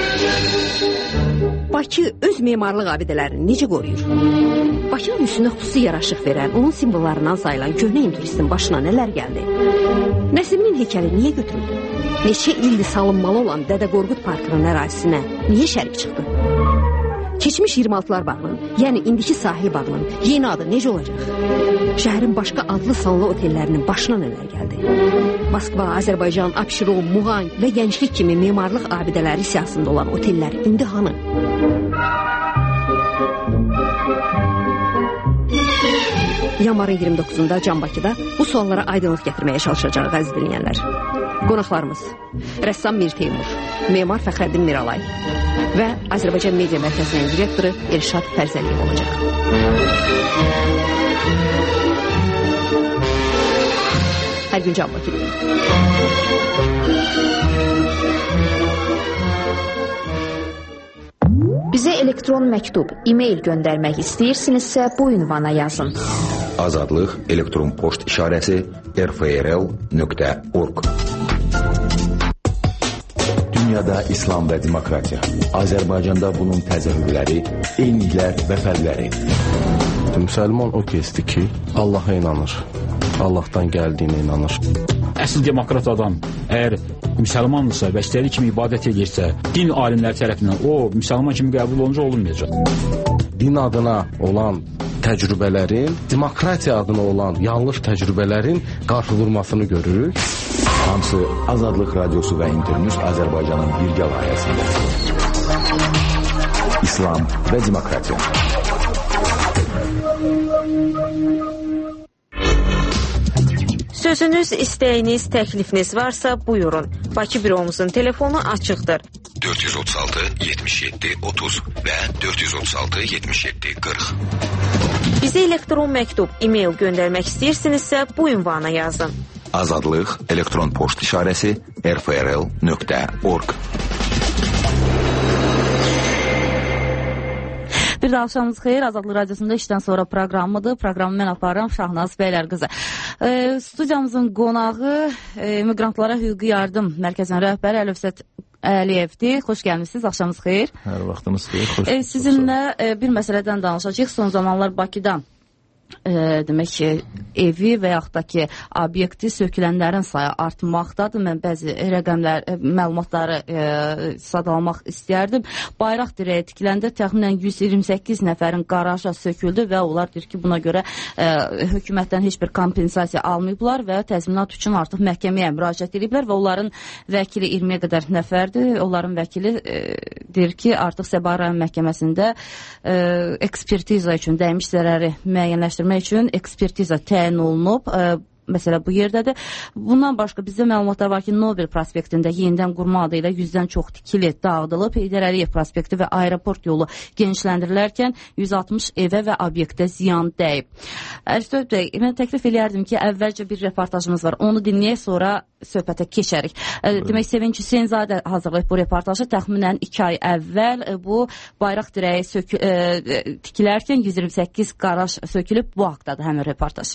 Bakı öz memarlıq abidələrini necə qoruyur? Bakının üstünə xüsusi yaraşıq verən, onun simvollarından sayılan köhnə ingilistin başına nələr gəldi? Nəsimin heykəli niyə götürüldü? Neçə ildir salınmalı olan Dədə Qorqud Parkının ərazisinə niyə şərik çıxdı? Keçmiş 26-lar bağının, yəni indiki sahil bağının yeni adı necə olacaq? Şəhərin başqa adlı sanlı otellərinin başına nələr gəldi? Moskva, Azərbaycan, Abşeron, Muğan və Gənclik kimi memarlıq abidələri siyasında olan otellər indi hanı? Yanvarın 29-da Can Bakıda bu suallara aydınlıq gətirməyə çalışacaq əziz dinləyənlər. Qonaqlarımız rəssam Mir Teymur, memar Fəxrəddin Miralay və Azərbaycan Media Mərkəzinin direktoru Elşad Fərzəliyev olacaq. Hər gün Can Bakıda. Bizə elektron məktub, e-mail göndərmək istəyirsinizsə bu ünvana yazın. Azadlıq elektron poçt işarəsi rfrl.org. Dünyada İslam və demokratiya. Azərbaycanda bunun təzahürləri, eyniliklər və fərqləri. Müsəlman o kəsdir ki, Allaha inanır. Allahdan gəldiyinə inanır. Əsl demokrat adam əgər müsəlmandırsa və istədiyi kimi ibadət edirsə, din alimləri tərəfindən o müsəlman kimi qəbul olunca olunmayacaq. Din adına olan təcrübələrin, demokratiya adına olan yanlış təcrübələrin qarşı vurmasını görürük. Hamısı Azadlıq Radiosu və İnternews Azərbaycanın birgə layihəsində. İslam və demokratiya. Sözünüz, istəyiniz, təklifiniz varsa buyurun. Bakı büromuzun telefonu açıqdır. 436-77-30 və 436-77-40. Bizə elektron məktub, e-mail göndərmək istəyirsinizsə bu ünvana yazın. Azadlıq elektron poçt işarəsi rfrl.org. Bir də axşamınız xeyir, Azadlıq Radiosunda işdən sonra proqramıdır. Proqramı mən aparıram, Şahnaz Bəylər qızı. Studiyamızın qonağı Miqrantlara Hüquqi Yardım Mərkəzinin rəhbəri Əlövsət Əliyevdir. Xoş gəlmişsiniz, axşamınız xeyir. Hər vaxtınız xeyir, xoş sizinlə bir məsələdən danışacağıq. Son zamanlar Bakıdan demək ki, evi və yaxud da ki, obyekti sökülənlərin sayı artmaqdadır. Mən bəzi rəqəmlər, məlumatları sadalamaq istəyərdim. Bayraq dirəyi tikiləndə təxminən 128 nəfərin qaraja söküldü və onlar deyir ki, buna görə hökumətdən heç bir kompensasiya almayıblar və təzminat üçün artıq məhkəməyə müraciət ediblər və onların vəkili 20-yə qədər nəfərdir. Onların vəkili deyir ki, artıq Səbail rayon məhkəməsində ekspertiza üçün dəymiş zərəri müəyyənləşdirmək üçün ekspertiza təyin olunub. Məsələ bu yerdədir. Bundan başqa bizdə məlumatlar var ki, Nobel prospektində yenidən qurma adı ilə 100-dən çox tikili dağıdılıb. Heydər Əliyev prospekti və aeroport yolu genişləndirilərkən 160 evə və obyektə ziyan dəyib. Əlifdöv bəy, mən təklif eləyərdim ki, əvvəlcə bir reportajımız var. Onu dinləyək, sonra söhbətə keçərik. Demək, Sevinç Hüseynzadə hazırlayıb bu reportajı. Təxminən 2 ay əvvəl bu bayraq dirəyi tikilərkən 128 qaraj sökülüb. Bu haqdadır həmin reportaj.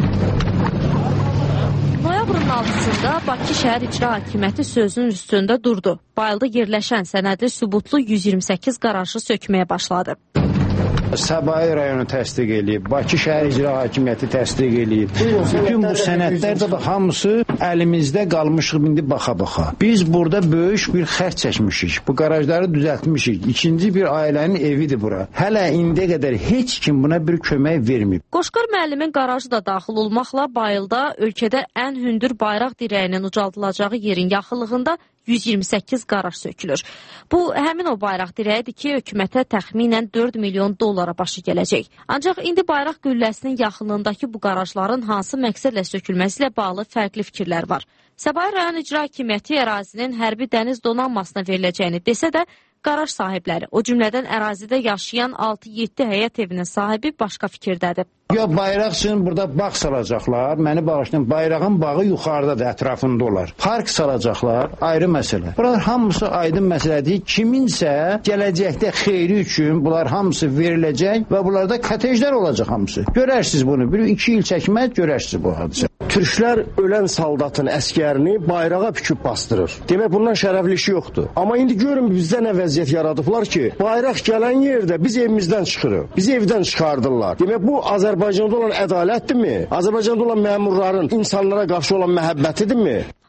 Noyabrın 6-sında Bakı Şəhər İcra Hakimiyyəti sözünün üstündə durdu. Bayılda yerləşən sənədli sübutlu 128 qarajı sökməyə başladı. Səbail rayonu təsdiq eləyib, Bakı Şəhər İcra Hakimiyyəti təsdiq eləyib. Bütün bu sənədlər də hamısı əlimizdə qalmışıq indi baxa-baxa. Biz burada böyük bir xərc çəkmişik. Bu qarajları düzəltmişik. İkinci bir ailənin evidir bura. Hələ indiyə qədər heç kim buna bir kömək verməyib. Qoşqar müəllimin qarajı da daxil olmaqla Bayılda ölkədə ən hündür bayraq dirəyinin ucaldılacağı yerin yaxınlığında 128 qaraj sökülür. Bu, həmin o bayraq dirəyidir ki, hökumətə təxminən 4 milyon dollara başı gələcək. Ancaq indi bayraq qülləsinin yaxınlığındakı bu qarajların hansı məqsədlə sökülməsi ilə bağlı fərqli fikirlər var. Səbail rayon İcra Hakimiyyəti ərazinin hərbi dəniz donanmasına veriləcəyini desə də, qaraj sahibləri, o cümlədən ərazidə yaşayan 6-7 həyət evinin sahibi başqa fikirdədir. Ya bayraq üçün burada bağ salacaqlar, məni bağışlayın, bayrağın bağı yuxarıdadır, ətrafında olar. Park salacaqlar, ayrı məsələ. Bunlar hamısı aydın məsələdir. Kiminsə gələcəkdə xeyri üçün bunlar hamısı veriləcək və bunlarda kotejlər olacaq hamısı. Görərsiniz bunu, 1-2 il çəkməz, görərsiniz bu hadisə. Türklər ölən saldatın əskərini bayrağa püküb bastırır. Demək, bundan şərəfli işi yoxdur. Amma indi görün bizdə nə vəziyyət yaradıblar ki, bayraq gələn yerdə biz evimizdən çıxırıq. Bizi evdən çıxardırlar. Demək, bu Azərbaycanda olan ədalətdirmi? Azərbaycanda olan məmurların insanlara qarşı olan məhəbbətidirmi?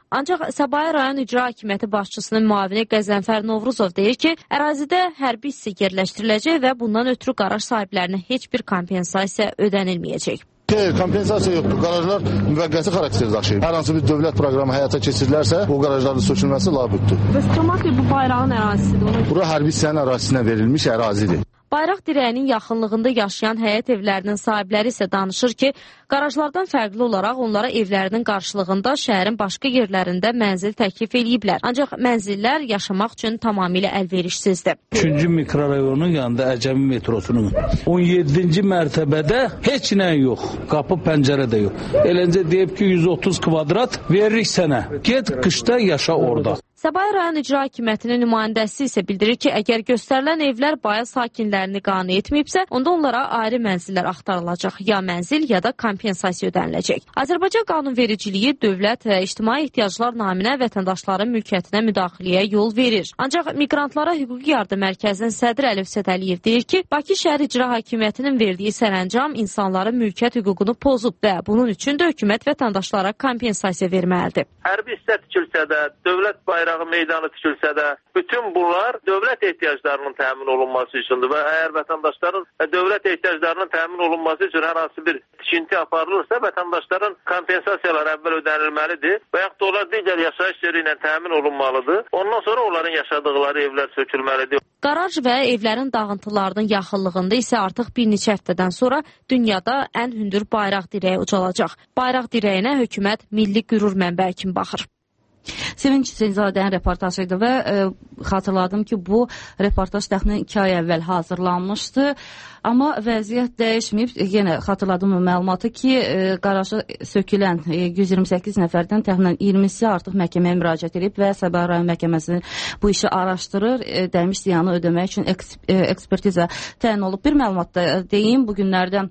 Ancaq Səbail rayon İcra Hakimiyyəti başçısının müavini Qəzənfər Novruzov deyir ki, ərazidə hərbi hissə yerləşdiriləcək və bundan ötürü qaraj sahiblərinə heç bir kompensasiya ödənilməyəcək. Xeyr, kompensasiya yoxdur. Qarajlar müvəqqəti xarakter daşıyır. Hər hansı bir dövlət proqramı həyata keçirilərsə, o qarajların sökülməsi labüddür. Bəs cəmaət bu bayrağın ərazisidir. Bura hərbi hissənin ərazisinə verilmiş ərazidir. Bayraq dirəyinin yaxınlığında yaşayan həyət evlərinin sahibləri isə danışır ki, qarajlardan fərqli olaraq onlara evlərinin qarşılığında şəhərin başqa yerlərində mənzil təklif eləyiblər. Ancaq mənzillər yaşamaq üçün tamamilə əlverişsizdir. 3-cü mikrorayonun yanında Əcəmi metrosunun 17-ci mərtəbədə heç nə yox. Qapı, pəncərə də yox. Eləncə deyib ki, 130 kvadrat veririk sənə. Get qışda yaşa orada. Səbail rayon İcra Hakimiyyətinin nümayəndəsi isə bildirir ki, əgər göstərilən evlər Bayıl sakinlərini qane etməyibsə, onda onlara ayrı mənzillər axtarılacaq. Ya mənzil, ya da kompensasiya ödəniləcək. Azərbaycan qanunvericiliyi dövlət və ictimai ehtiyaclar naminə vətəndaşların mülkiyyətinə müdaxiləyə yol verir. Ancaq miqrantlara hüquqi yardım mərkəzinin sədri Əlif Sədəliyev deyir ki, Bakı şəhər İcra Hakimiyyətinin verdiyi sərəncam insanların mülkiyyət hüququnu pozub və bunun üçün də hökumət vətəndaşlara kompensasiya verməlidir. Hərbi hissə tikilsə də, dövlət bayrağı meydanı tikilsə də, bütün bunlar dövlət ehtiyaclarının təmin olunması üçündür və əgər vətəndaşların dövlət ehtiyaclarının təmin olunması üçün hər hansı bir tikinti aparılırsa, vətəndaşların kompensasiyaları əvvəl ödənilməlidir və yaxud da onlar digər yaşayış yeri ilə təmin olunmalıdır. Ondan sonra onların yaşadıqları evlər sökülməlidir. Qaraj və evlərin dağıntılarının yaxınlığında isə artıq bir neçə həftədən sonra dünyada ən hündür bayraq dirəyi ucalacaq. Bayraq dirəyinə hökumət milli qürur mənbəyi kimi baxır. Sevinç Seyzadənin reportajı idi və xatırladım ki, bu reportaj təxminən 2 ay əvvəl hazırlanmışdı. Amma vəziyyət dəyişməyib. Yenə xatırladım məlumatı ki, qaraja sökülən 128 nəfərdən təxminən 20-si artıq məhkəməyə müraciət edib və Səbail rayon məhkəməsi bu işi araşdırır. Dəymiş ziyanı ödəmək üçün ekspertiza təyin olub. Bir məlumat da deyim, bu günlərdə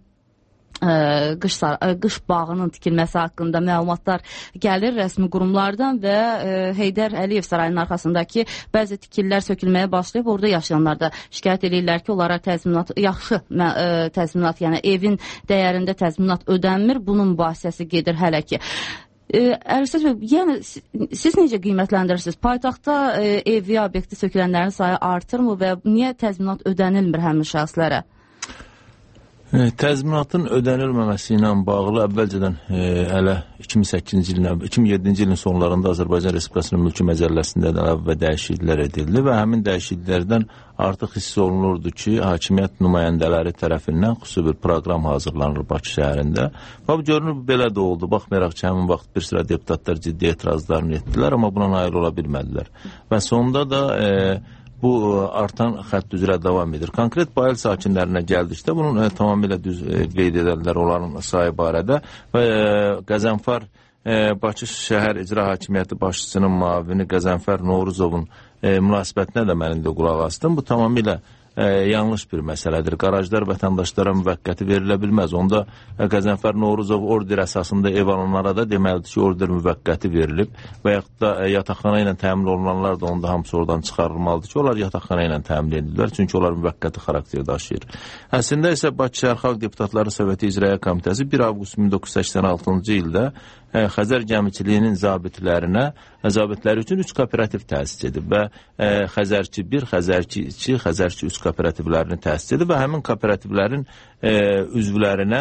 qış bağının tikilməsi haqqında məlumatlar gəlir rəsmi qurumlardan və Heydər Əliyev sarayının arxasındakı bəzi tikililər sökülməyə başlayıb. Orada yaşayanlar da şikayət edirlər ki, onlara təzminat, yaxşı təzminat, yəni evin dəyərində təzminat ödənmir. Bunun mübahisəsi gedir hələ ki. Ərsəz bəy, yəni siz necə qiymətləndirirsiniz? Paytaxtda ev və obyekti sökülənlərin sayı artırmı və niyə təzminat ödənilmir həmin şəxslərə? Təzminatın ödənilməməsi ilə bağlı əvvəlcədən hələ 2007-ci ilin sonlarında Azərbaycan Respublikasının mülki məcəlləsində əlavə və dəyişikliklər edildi və həmin dəyişikliklərdən artıq hiss olunurdu ki, hakimiyyət nümayəndələri tərəfindən xüsusi bir proqram hazırlanır Bakı şəhərində. Və bu görünür belə də oldu. Baxmayaraq ki, həmin vaxt bir sıra deputatlar ciddi etirazlarını etdilər, amma buna nail ola bilmədilər. Və sonunda da bu artan xətt üzrə davam edir. Konkret Bayıl sakinlərinə gəldikdə bunun tamamilə düz qeyd edərlər onların sayı barədə və Qəzənfər Bakı şəhər İcra Hakimiyyəti başçısının müavini Qəzənfər Novruzovun münasibətinə də mən indi qulaq asdım. Bu tamamilə yanlış bir məsələdir. Qarajlar vətəndaşlara müvəqqəti verilə bilməz. Onda Qəzənfər Novruzov order əsasında ev alanlara da deməlidir ki, order müvəqqəti verilib və yaxud da yataqxana ilə təmin olunanlar da onda hamısı oradan çıxarılmalıdır ki, onlar yataqxana ilə təmin edilirlər. Çünki onlar müvəqqəti xarakter daşıyır. Əslində isə Bakı şəhər Xalq Deputatları Soveti İcraya Komitəsi 1 avqust 1986-cı ildə Xəzər gəmiçiliyinin zabitləri üçün 3 kooperativ təsis edib və Xəzərçi 1, Xəzərçi 2, Xəzərçi 3 kooperativlərini təsis edib və həmin kooperativlərin üzvlərinə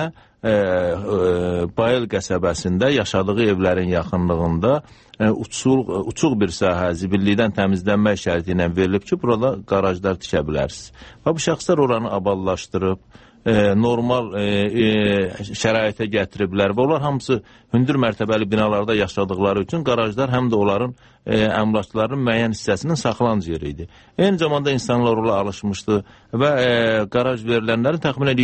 Bayıl qəsəbəsində yaşadığı evlərin yaxınlığında uçuq bir sahə zibillikdən təmizlənmək şərti ilə verilib ki, burada qarajlar tikə bilərsiniz. Və bu şəxslər oranı aballaşdırıb, normal şəraitə gətiriblər və onlar hamısı hündür mərtəbəli binalarda yaşadıqları üçün qarajlar həm də onların əmlaklarının müəyyən hissəsinin saxlanıcı yeri idi. Eyni zamanda insanlar ona alışmışdı və qaraj verilənlərin təxminən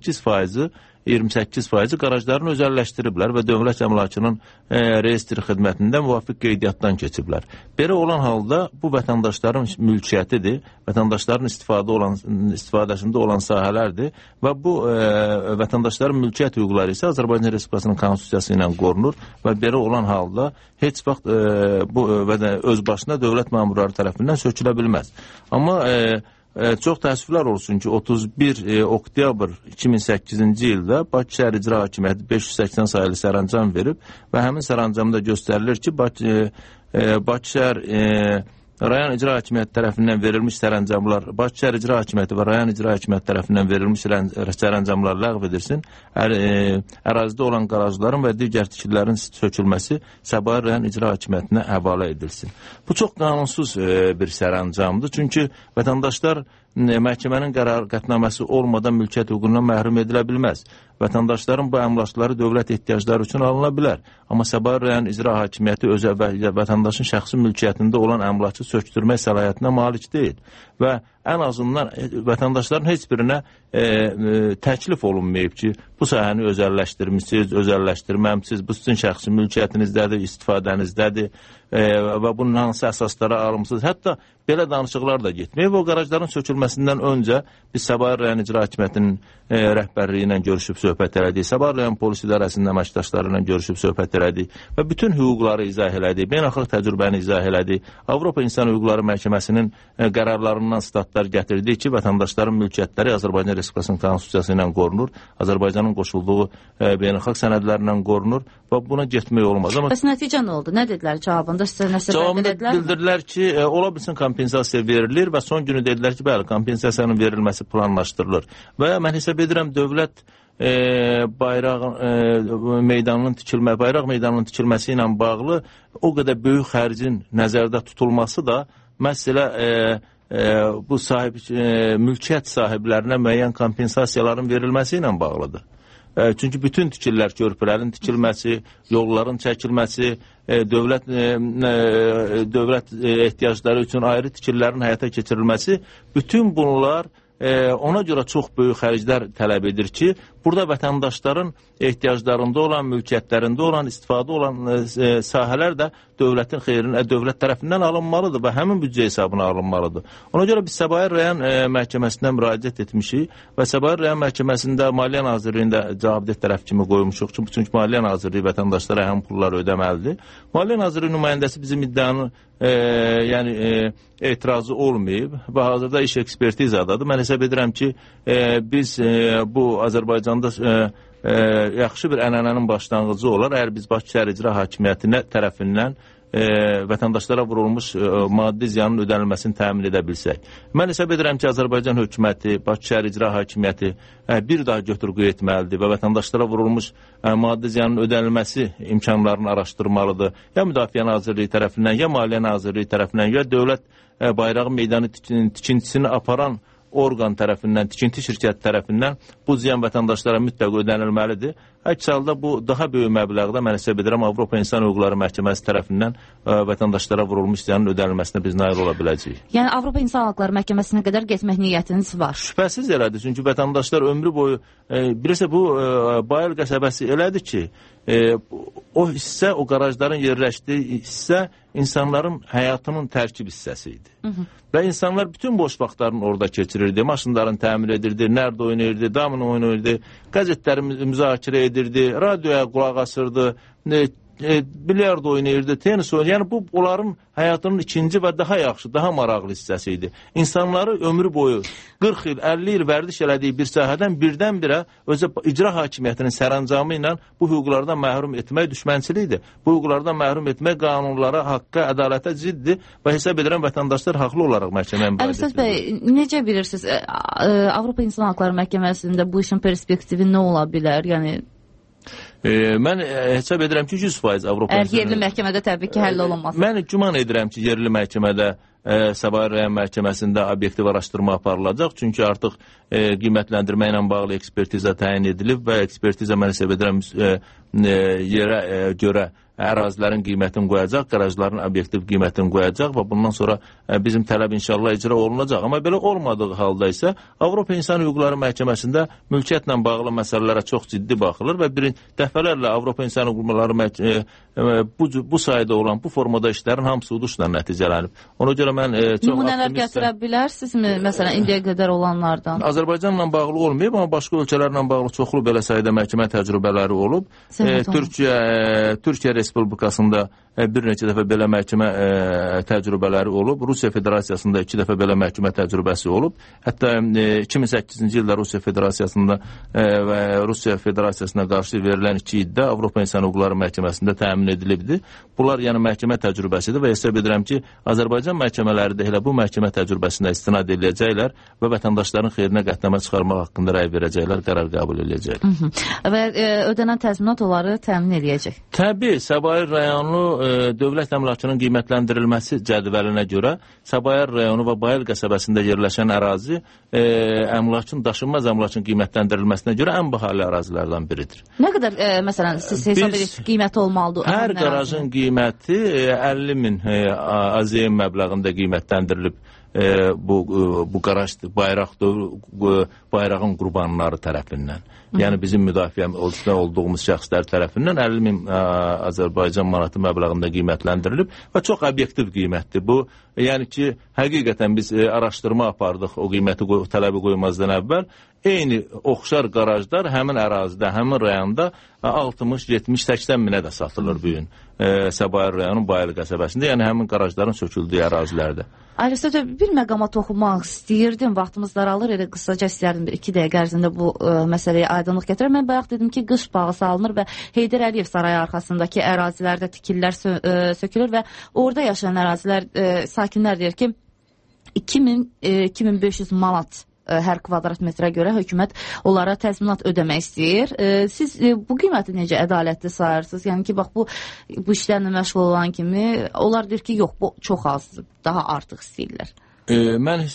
28% qarajların özəlləşdiriblər və dövlət əmlakının reyestri xidmətində müvafiq qeydiyyatdan keçiblər. Belə olan halda bu vətəndaşların mülkiyyətidir, vətəndaşların istifadəsində olan sahələrdir və bu vətəndaşların mülkiyyət hüquqları isə Azərbaycan Respublikasının konstitusiyası ilə qorunur və belə olan halda heç vaxt bu öz başına dövlət məmurları tərəfindən sökülə bilməz. Amma çox təəssüflər olsun ki, 31 oktyabr 2008-ci ildə Bakı şəhər icra hakimiyyəti 580 sayılı sərəncam verib və həmin sərəncamda göstərilir ki, Bakı şəhər rayon icra hakimiyyəti tərəfindən verilmiş sərəncamlar, Bakı şəhər icra hakimiyyəti və rayon icra hakimiyyəti tərəfindən verilmiş sərəncamlar ləğv edilsin, ərazidə olan qarajların və digər tikililərin sökülməsi Səbail rayon icra hakimiyyətinə həvalə edilsin. Bu çox qanunsuz bir sərəncamdır, çünki vətəndaşlar məhkəmənin qərar qətnaməsi olmadan mülkiyyət hüququndan məhrum edilə bilməz. Vətəndaşların bu əmlakları dövlət ehtiyacları üçün alına bilər. Amma Səbail rayon icra hakimiyyəti vətəndaşın şəxsi mülkiyyətində olan əmlakı sökdürmək səlahiyyətinə malik deyil. Və ən azından vətəndaşların heç birinə təklif olunmayıb ki, bu sahəni özəlləşdirmişsiniz, özəlləşdirməmsiniz, bu sizin şəxsi mülkiyyətinizdədir, istifadənizdədir və bunun hansı əsaslara alımsınız. Hətta belə danışıqlar da getməyib. O qarajların sökülməsindən öncə biz Səbail rayon icra hakimiyyətinin rəhbərliyi ilə görüşüb söhbət elədik. Səbail rayon polis idarəsinin əməkdaşları ilə görüşüb söhbət elədik və bütün hüquqları izah elədik, beynəlxalq təcrübəni izah elədik. Avropa İnsan Hüquqları Məhkəməsinin qərarlarından statlar gətirdik ki, vətəndaşların mülkiyyətləri Azərbaycan Respublikasının konstitusiyası ilə qorunur, Azərbaycanın qoşulduğu beynəlxalq sənədlərlə qorunur və buna getmək olmaz. Bəs nəticə nə oldu? Nə dedilər cavabında? Cavabında bildirdilər ki, ola bilsin kompensasiya verilir və son günü dedilər ki, bəli, kompensasiyanın verilməsi planlaşdırılır. Və mən hesab edirəm, dövlət bayraq meydanının tikilməsi ilə bağlı o qədər böyük xərcin nəzərdə tutulması da məsələ bu mülkiyyət sahiblərinə müəyyən kompensasiyaların verilməsi ilə bağlıdır. Çünki bütün tikililər, körpülərin tikilməsi, yolların çəkilməsi, dövlət ehtiyacları üçün ayrı tikililərin həyata keçirilməsi, bütün bunlar ona görə çox böyük xərclər tələb edir ki, burada vətəndaşların ehtiyaclarında olan, mülkiyyətlərində olan, istifadə olan sahələr də dövlətin xeyrinə, dövlət tərəfindən alınmalıdır və həmin büdcə hesabına alınmalıdır. Ona görə biz Səbail rayon məhkəməsinə müraciət etmişik və Səbail rayon məhkəməsində Maliyyə Nazirliyində cavabdeh tərəf kimi qoymuşuq ki, çünki Maliyyə Nazirliyi vətəndaşlara həmin pulları ödəməlidir. Maliyyə Nazirliyi nümayəndəsi bizim iddianı etirazı olmayıb və hazırda iş ekspertizadadır. Mən hesab edirəm ki, biz bu Azərbaycanda yaxşı bir ənənənin başlanğıcı olar. Əgər biz Bakı şəhər icra hakimiyyəti tərəfindən vətəndaşlara vurulmuş maddi ziyanın ödənilməsini təmin edə bilsək. Mən hesab edirəm ki, Azərbaycan hökuməti, Bakı şəhər icra hakimiyyəti bir daha götür-qoy etməlidir və vətəndaşlara vurulmuş maddi ziyanın ödənilməsi imkanlarını araşdırmalıdır. Ya Müdafiə Nazirliyi tərəfindən, ya Maliyyə Nazirliyi tərəfindən, ya dövlət bayrağı meydanı tikintisini aparan orqan tərəfindən, tikinti şirkəti tərəfindən bu ziyan vətəndaşlara mütləq ödənilməlidir. Əks halda bu daha böyük məbləğdə mən hesab edirəm Avropa İnsan Hüquqları Məhkəməsi tərəfindən vətəndaşlara vurulmuş ziyanın ödənilməsinə biz nail ola biləcəyik. Yəni Avropa İnsan Hüquqları Məhkəməsinə qədər getmək niyyətiniz var? Şübhəsiz elədir. Çünki vətəndaşlar ömrü boyu bilirsə bu Bayıl qəsəbəsi elədir ki, o hissə, o qarajların yerləşdiyi hissə insanların həyatının tərkib hissəsi idi. Və insanlar bütün boş vaxtlarını orada keçirirdi. Maşınlarını təmir edirdi, nərd oynayırdı, damını oynayırdı, qəzetləri müzakirə edirdi, radioya qulaq asırdı, bilyard oynayırdı, tenis oynayırdı. Yəni bu onların həyatının ikinci və daha yaxşı, daha maraqlı hissəsi idi. İnsanları ömrü boyu 40 il, 50 il vərdiş elədiyi bir sahədən birdən-birə özə icra hakimiyyətinin sərəncamı ilə bu hüquqlardan məhrum etmək düşmənçilikdir. Bu hüquqlardan məhrum etmək qanunlara, haqqa, ədalətə ziddir və hesab edirəm vətəndaşlar haqlı olaraq məhkəməyə müraciət edir. Əlistaş bəy, necə bilirsiniz, Avropa İnsan Hüquqları Məhkəməsində bu işin perspektivi nə ola bilər? Yəni mən hesab edirəm ki, 100% Avropa İnsan yerli məhkəmədə təbii ki, həll olunmaz. Mən güman edirəm ki, yerli məhkəmədə Səbail rayon məhkəməsində obyektiv araşdırma aparılacaq. Çünki artıq qiymətləndirmə ilə bağlı ekspertiza təyin edilib və ekspertiza mən hesab edirəm yerə görə ərazilərin qiymətini qoyacaq, qarajların obyektiv qiymətini qoyacaq və bundan sonra bizim tələb inşallah icra olunacaq. Amma belə olmadığı halda isə Avropa İnsan Hüquqları Məhkəməsində mülkiyyətlə bağlı məsələlərə çox ciddi baxılır və dəfələrlə Avropa İnsan Hüquqları bu sayda olan, bu formada işlərin hamısı uduşla nəticələnib. Ona görə görə mən çox nümunələr gətirə bilərsinizmi, məsələn, indiyə qədər olanlardan? Azərbaycanla bağlı olmayıb, amma başqa ölkələrlə bağlı çoxlu belə sayda məhkəmə təcrübələri olub. Türkiyə Respublikasında bir neçə dəfə belə məhkəmə təcrübələri olub. Rusiya Federasiyasında 2 dəfə belə məhkəmə təcrübəsi olub. Hətta 2008-ci ildə Rusiya Federasiyasında və Rusiya Federasiyasına qarşı verilən 2 iddia Avropa İnsan Hüquqları Məhkəməsində təmin edilibdir. Bunlar yəni məhkəmə təcrübəsidir və hesab edirəm ki, Azərbaycan məhkəmələri də elə bu məhkəmə təcrübəsinə istinad edəcəklər və vətəndaşların xeyrinə qətnamə çıxarmaq haqqında rəy verəcəklər, qərar qəbul edəcəklər. Və ödənən təzminat onları təmin edəcək. Təbii, Səbail rayonu dövlət əmlakının qiymətləndirilməsi cədvəlinə görə Səbail rayonu və Bayıl qəsəbəsində yerləşən ərazi daşınmaz əmlakın qiymətləndirilməsinə görə ən bahalı ərazilərdən biridir. Nə qədər, məsələn, siz hesab edirsiniz qiyməti olmalıdır? Hər qarajın qiyməti 50.000 AZM məbləğində qiymətləndirilib bu qaraj bayrağın qurbanları tərəfindən. Yəni bizim müdafiə olduğumuz şəxslər tərəfindən 50.000 Azərbaycan manatı məbləğində qiymətləndirilib və çox obyektiv qiymətdir. Bu, yəni ki, həqiqətən biz araşdırma apardıq o qiyməti tələbi qoymazdan əvvəl. Eyni oxşar qarajlar həmin ərazidə, həmin rayonda 60, 70, 80 minə də satılır bu gün. Səbail rayonun Bayıl qəsəbəsində, yəni həmin qarajların söküldüyü ərazilərdə. Ayrıca bir məqama toxunmaq istəyirdim, vaxtımız daralır, elə qısaca istəyirdim 2 dəqiqə ərzində bu məsələyə aydınlıq gətirir. Mən bayaq dedim ki, qış bağı salınır və Heydər Əliyev sarayı arxasındakı ərazilərdə tikillər sökülür və orada yaşayan ərazilər, sakinlər deyir ki, 2000-2500 manat hər kvadrat metrə görə hökumət onlara təzminat ödəmək istəyir. Siz bu qiyməti necə ədalətli sayırsınız? Yəni ki, bax, bu işlərlə məşğul olan kimi, onlar deyir ki, yox, bu çox azdır, daha artıq istəyirlər. Mən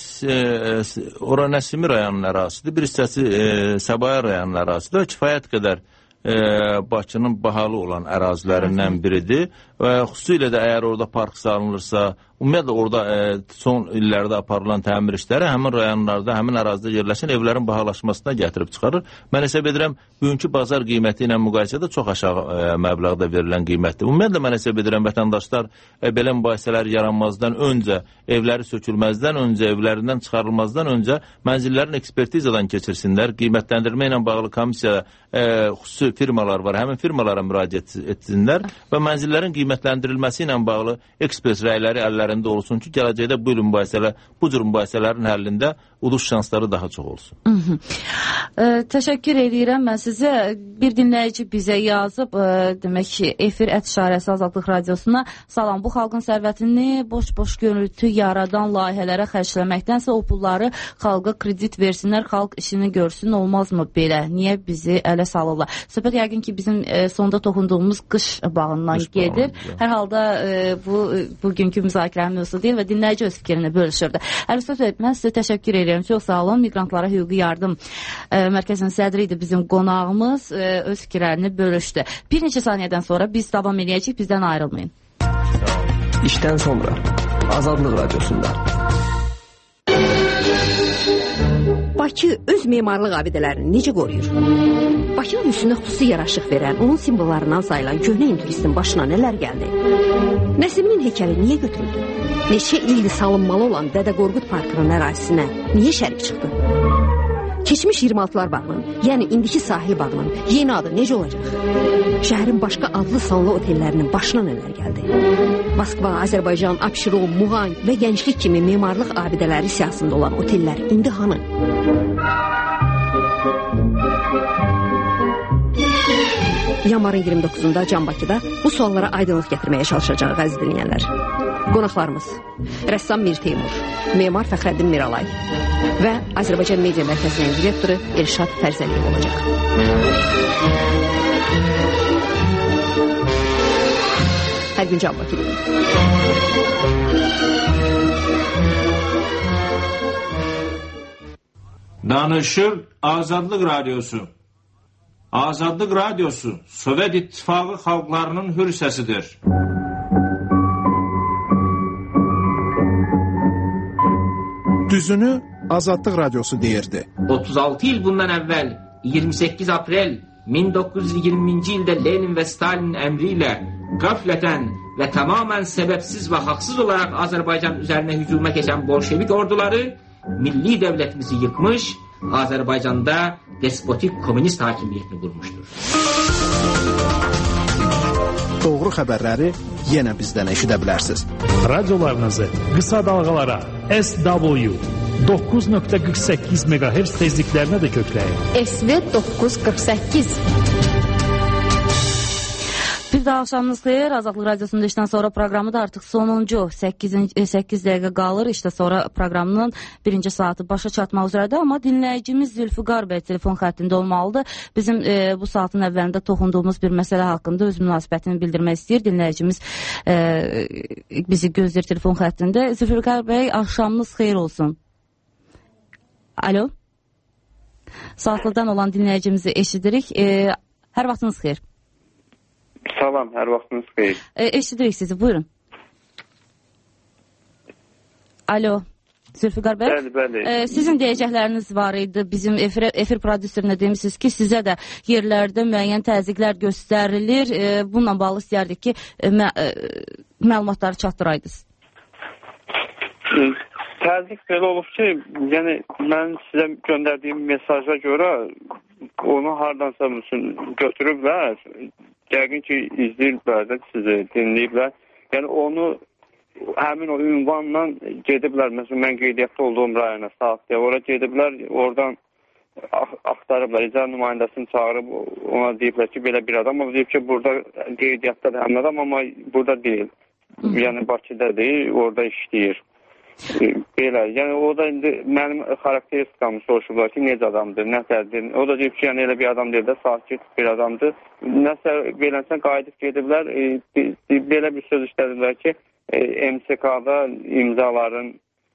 ora Nəsimi rayonun ərazisidir, bir hissəsi Səbail rayonun ərazisidir, kifayət qədər Bakının bahalı olan ərazilərindən biridir və xüsusilə də əgər orada park salınırsa, ümumiyyətlə orada son illərdə aparılan təmir işləri həmin rayonlarda, həmin ərazidə yerləşən evlərin bahalaşmasına gətirib çıxarır. Mən hesab edirəm, bugünkü bazar qiyməti ilə müqayisədə çox aşağı məbləğdə verilən qiymətdir. Ümumiyyətlə mən hesab edirəm, vətəndaşlar belə mübahisələr yaranmazdan öncə, evləri sökülməzdən öncə, evlərindən çıxarılmazdan öncə mənzillərin ekspertizadan keçirsinlər. Qiymətləndirmə ilə bağlı komissiyada xüsusi firmalar var, həmin firmalara müraciət etsinlər və mənzillərin qiymətləndirilməsi ilə bağlı ekspert rəyləri əllərində olsun ki, gələcəkdə bu cür mübahisələrin həllində uduş şansları daha çox olsun. Təşəkkür edirəm mən sizə. Bir dinləyici bizə yazıb, demək ki, efir @işarəsi Azadlıq Radiosuna salam, bu xalqın sərvətini boş-boş görüntü yaradan layihələrə xərcləməkdənsə o pulları xalqa kredit versinlər, xalq işini görsün, olmazmı belə? Niyə bizi ələ salırlar? Söhbət yəqin ki, bizim sonda toxunduğumuz qış bağından gedir. Hər halda bugünkü müzakirənin mövzusu deyil və dinləyici öz fikrini bölüşürdü. Əlbəttə, mən sizə təşəkkür edirəm. Çox sağ olun. Miqrantlara hüquqi yardım mərkəzinin sədri idi bizim qonağımız. Öz fikirlərini bölüşdü. Bir neçə saniyədən sonra biz davam edəcəyik. Bizdən ayrılmayın. İşdən sonra Azadlıq Radiosunda. Bakı öz memarlıq abidələrini necə qoruyur? Bakının üstünə xüsusi yaraşıq verən, onun simvollarından sayılan köhnə turistin başına nələr gəldi? Nəsiminin heykəli niyə götürüldü? Neçə ildir salınmalı olan Dədə Qorqud Parkının ərazisinə niyə şərik çıxdı? Keçmiş 26-lar bağının, yəni indiki sahil bağının yeni adı necə olacaq? Şəhərin başqa adlı sanlı otellərinin başına nələr gəldi? Moskva, Azərbaycan, Abşeron, Muğan və Gənclik kimi memarlıq abidələri siyasında olan otellər indi hanı? Yanvarın 29-da Can Bakıda bu suallara aydınlıq gətirməyə çalışacaq əziz dinləyənlər. Qonaqlarımız rəssam Mir Teymur, memar Fəxrəddin Miralay və Azərbaycan Media Mərkəzinin direktoru Elşad Fərzəliyev olacaq. Hər gün Can Bakıda. Danışır Azadlıq Radyosu. Azadlıq Radyosu Sovet İttifaqı xalqlarının hür səsidir. Düzünü Azadlıq Radyosu deyirdi. 36 il bundan əvvəl 28 aprel 1920-ci ildə Lenin və Stalin əmri ilə qəflətən və tamamən səbəbsiz və haqsız olaraq Azərbaycan üzərinə hücuma keçən bolşevik orduları milli dövlətimizi yıkmış, Azərbaycanda despotik komünist hakimiyyətini qurmuşdur. Doğru xəbərləri yenə bizdən eşidə bilərsiniz. Radiolarınızı qısa dalğalara SW 9.48 MHz tezliklərinə də kökləyin. SV 948. Bir daha axşamınız xeyir. Azadlıq Radiosunda işdən sonra proqramı da artıq sonuncu 8 dəqiqə qalır. İşdə sonra proqramının birinci saatı başa çatmaq üzrədir. Amma dinləyicimiz Zülfüqar bəy telefon xəttində olmalıdır. Bizim bu saatın əvvəlində toxunduğumuz bir məsələ haqqında öz münasibətini bildirmək istəyir. Dinləyicimiz bizi gözləyir telefon xəttində. Zülfüqar bəy, axşamınız xeyir olsun. Alo. Saatlıdan olan dinləyicimizi eşidirik. Hər vaxtınız xeyir. Salam, hər vaxtınız xeyir. Eşidirik sizi, buyurun. Alo, Zülfüqar bəy. Bəli. Sizin deyəcəkləriniz var idi. Bizim efir prodüserinə demişsiniz ki, sizə də yerlərdə müəyyən təzyiqlər göstərilir. Bununla bağlı istəyərdik ki, məlumatları çatdıraydınız. Təzyiq belə olub ki, yəni mən sizə göndərdiyim mesaja görə onu hardansa götürüblər. Yəqin ki, izləyiblər də sizi, dinləyiblər. Yəni onu həmin o ünvanla gediblər. Məsələn, mən qeydiyyatda olduğum rayona saatlıya. Oraya gediblər, oradan axtarıblar. İcra nümayəndəsini çağırıb ona deyiblər ki, belə bir adam. O deyib ki, burada qeydiyyatda da həmin adam, amma burada deyil. Yəni Bakıda deyil, orada işləyir. Belə, yəni o da indi mənim xarakteristikamı soruşublar ki, necə adamdır, nətərdir. O da deyib ki, yəni elə bir adam deyil də, sakit bir adamdır. Nəsə beləsən qayıdıb gediblər, belə bir söz işlədiblər ki, MSK-da imzaların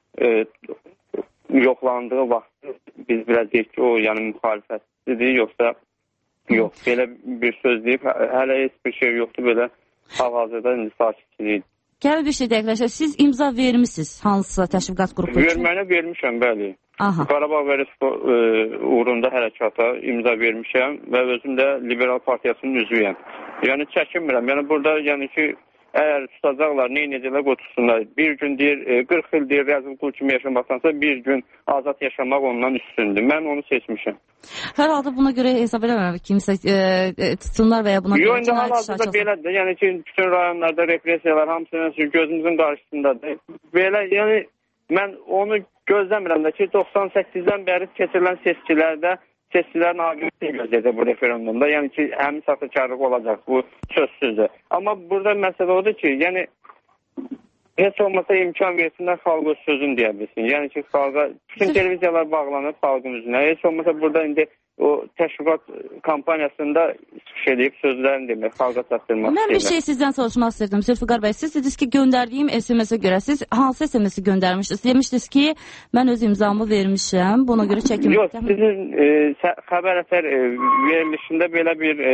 yoxlandığı vaxtı biz biləcəyik ki, o yəni müxalifətlidir, yoxsa yox. Belə bir söz deyib, hələ heç bir şey yoxdur, belə hal-hazırda indi sakitçilik. Gəl bir şey dəqiqləşək. Siz imza vermişsiniz hansısa təşviqat qrupu üçün? Verməni vermişəm, bəli. Qarabağ və uğrunda hərəkata imza vermişəm və özüm də Liberal Partiyasının üzvüyəm. Yəni çəkinmirəm. Yəni burada yəni ki, əgər tutacaqlar, neynəcələr qotusunlar. Bir gün deyir, 40 il deyir, rəzil qul kimi yaşamaktansa bir gün azad yaşamaq ondan üstündür. Mən onu seçmişəm. Hər halda buna görə hesab eləməm kimsə tutunlar və ya buna görə cinayət işi açılsın. Yox, belədir. Yəni ki, bütün rayonlarda repressiyalar hamısının gözümüzün qarşısındadır. Belə, yəni mən onu gözləmirəm də ki, 98-dən bəri keçirilən seçkilərin hakimiyyətini gözləyəcək bu referendumda. Yəni ki, həmin saxtakarlıq olacaq, bu sözsüzdür. Amma burada məsələ odur ki, yəni heç olmasa imkan versinlər xalq öz sözünü deyə bilsin. Yəni ki, xalqa, bütün televiziyalar bağlanıb xalqın üzünə. Heç olmasa burada indi o təşviqat kampaniyasında şey deyib, sözlərini demək, xalqa çatdırmaq. Mən bir şey sizdən soruşmaq istəyirdim, Zülfüqar bəy. Siz dediniz ki, göndərdiyim SMS-ə görə, siz hansı SMS-i göndərmişdiniz? Demişdiniz ki, mən öz imzamı vermişəm, buna görə çəkim. Yox, sizin xəbər əsər verilişində belə bir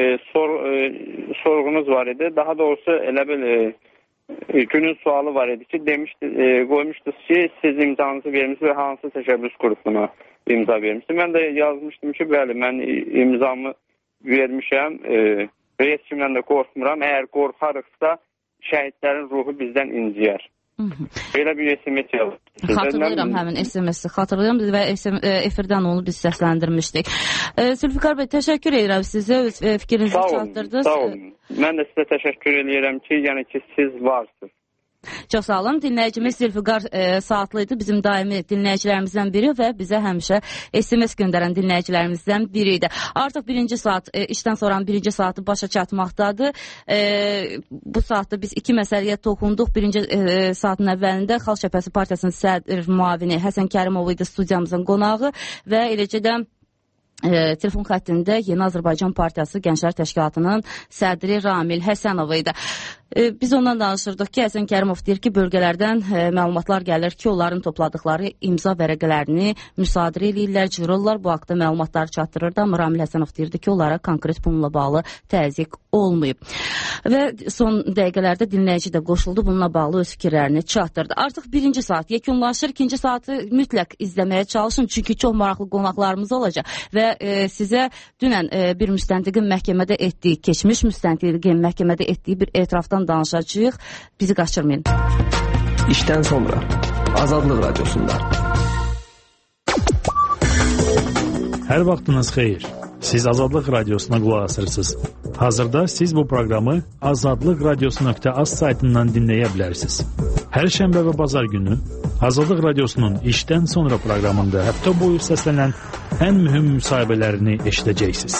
sorğunuz var idi. Daha doğrusu elə bir günün sualı var idi ki, qoymuşdunuz ki, siz imzanızı vermişsiniz və hansı təşəbbüs qrupuna imza vermişsiniz. Mən də yazmışdım ki, bəli, mən imzamı vermişəm və heç kimdən də qorxmuram. Əgər qorxarıqsa, şəhidlərin ruhu bizdən inciyər. Belə bir SMS yazdım. Xatırlayıram həmin SMS-i, xatırlayıram və efirdən onu biz səsləndirmişdik. Zülfüqar bəy, təşəkkür edirəm sizə, fikrinizi çatdırdınız. Sağ olun. Mən də sizə təşəkkür edirəm ki, yəni ki, siz varsınız. Çox sağ olun. Dinləyicimiz Zülfüqar Saatlıydı. Bizim daimi dinləyicilərimizdən biri və bizə həmişə SMS göndərən dinləyicilərimizdən biri idi. Artıq birinci saat, işdən sonra birinci saatı başa çatmaqdadır. Bu saatda biz iki məsələyə toxunduq. Birinci saatın əvvəlində Xalq Cəbhəsi Partiyasının sədr müavini Həsən Kərimov idi studiyamızın qonağı və eləcə də telefon xəttində Yeni Azərbaycan Partiyası Gənclər Təşkilatının sədri Ramil Həsənov idi. Biz ondan danışırdıq ki, Həsən Kərimov deyir ki, bölgələrdən məlumatlar gəlir ki, onların topladıqları imza vərəqələrini müsadirə edirlər, cırırlar. Bu haqda məlumatları çatdırırdı, amma Ramil Həsənov deyirdi ki, onlara konkret bununla bağlı təzyiq olmayıb. Və son dəqiqələrdə dinləyici də qoşuldu, bununla bağlı öz fikirlərini çatdırdı. Artıq birinci saat yekunlaşır, ikinci saatı mütləq izləməyə çalışın, çünki çox maraqlı qonaqlarımız olacaq və sizə dünən bir müstəntiqin məhkəmədə etdiyi, keçmiş müstəntiqin məhkəmədə etdiyi bir etirafdan danışacağıq. Bizi qaçırmayın. İşdən sonra Azadlıq Radiosunda. Hər vaxtınız xeyir. Siz Azadlıq Radiosuna qulaq asırsınız. Hazırda siz bu proqramı azadlıqradiosu.az saytından dinləyə bilərsiniz. Hər şənbə və bazar günü Azadlıq Radiosunun işdən sonra proqramında həftə boyu səslənən ən mühüm müsahibələrini eşidəcəksiniz.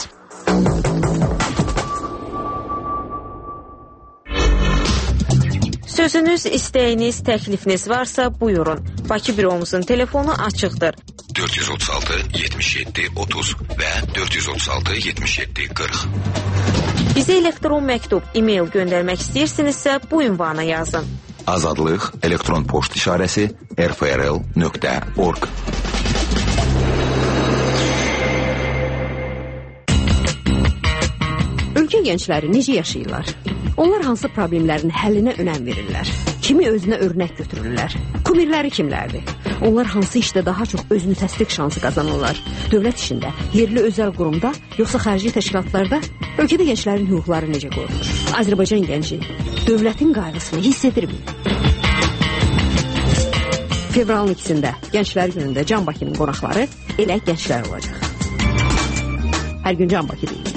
Sözünüz, istəyiniz, təklifiniz varsa buyurun. Bakı büromuzun telefonu açıqdır. 436 77 30 və 436 77 40. Bizə elektron məktub, e-mail göndərmək istəyirsinizsə bu ünvana yazın. Azadlıq elektron poçt işarəsi rfrl.org. Ölkə gəncləri necə yaşayırlar? Onlar hansı problemlərin həllinə önəm verirlər? Kimi özünə örnək götürürlər? Kumirləri kimlərdir? Onlar hansı işdə daha çox özünü təsdiq şansı qazanırlar? Dövlət işində, yerli özəl qurumda, yoxsa xarici təşkilatlarda? Ölkədə gənclərin hüquqları necə qorunur? Azərbaycan gənci dövlətin qayğısını hiss edirmi? Fevralın 2-də Gənclər Günündə Can Bakının qonaqları elə gənclər olacaq. Hər gün Can Bakı deyil.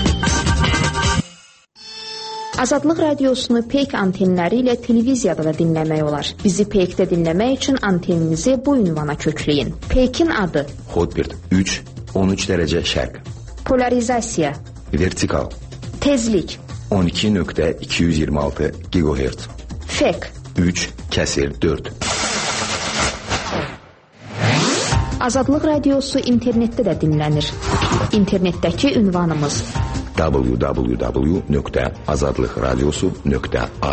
Azadlıq Radiosunu Peyk antenləri ilə televiziyada da dinləmək olar. Bizi Peykdə dinləmək üçün anteninizi bu ünvana kökləyin. Peykin adı: Hotbird 3, 13 dərəcə şərq. Polarizasiya: Vertikal. Tezlik: 12.226 GHz. Fek: 3/4. Azadlıq Radiosu internetdə də dinlənir. İnternetdəki ünvanımız: www.azadlıqradiosu.az.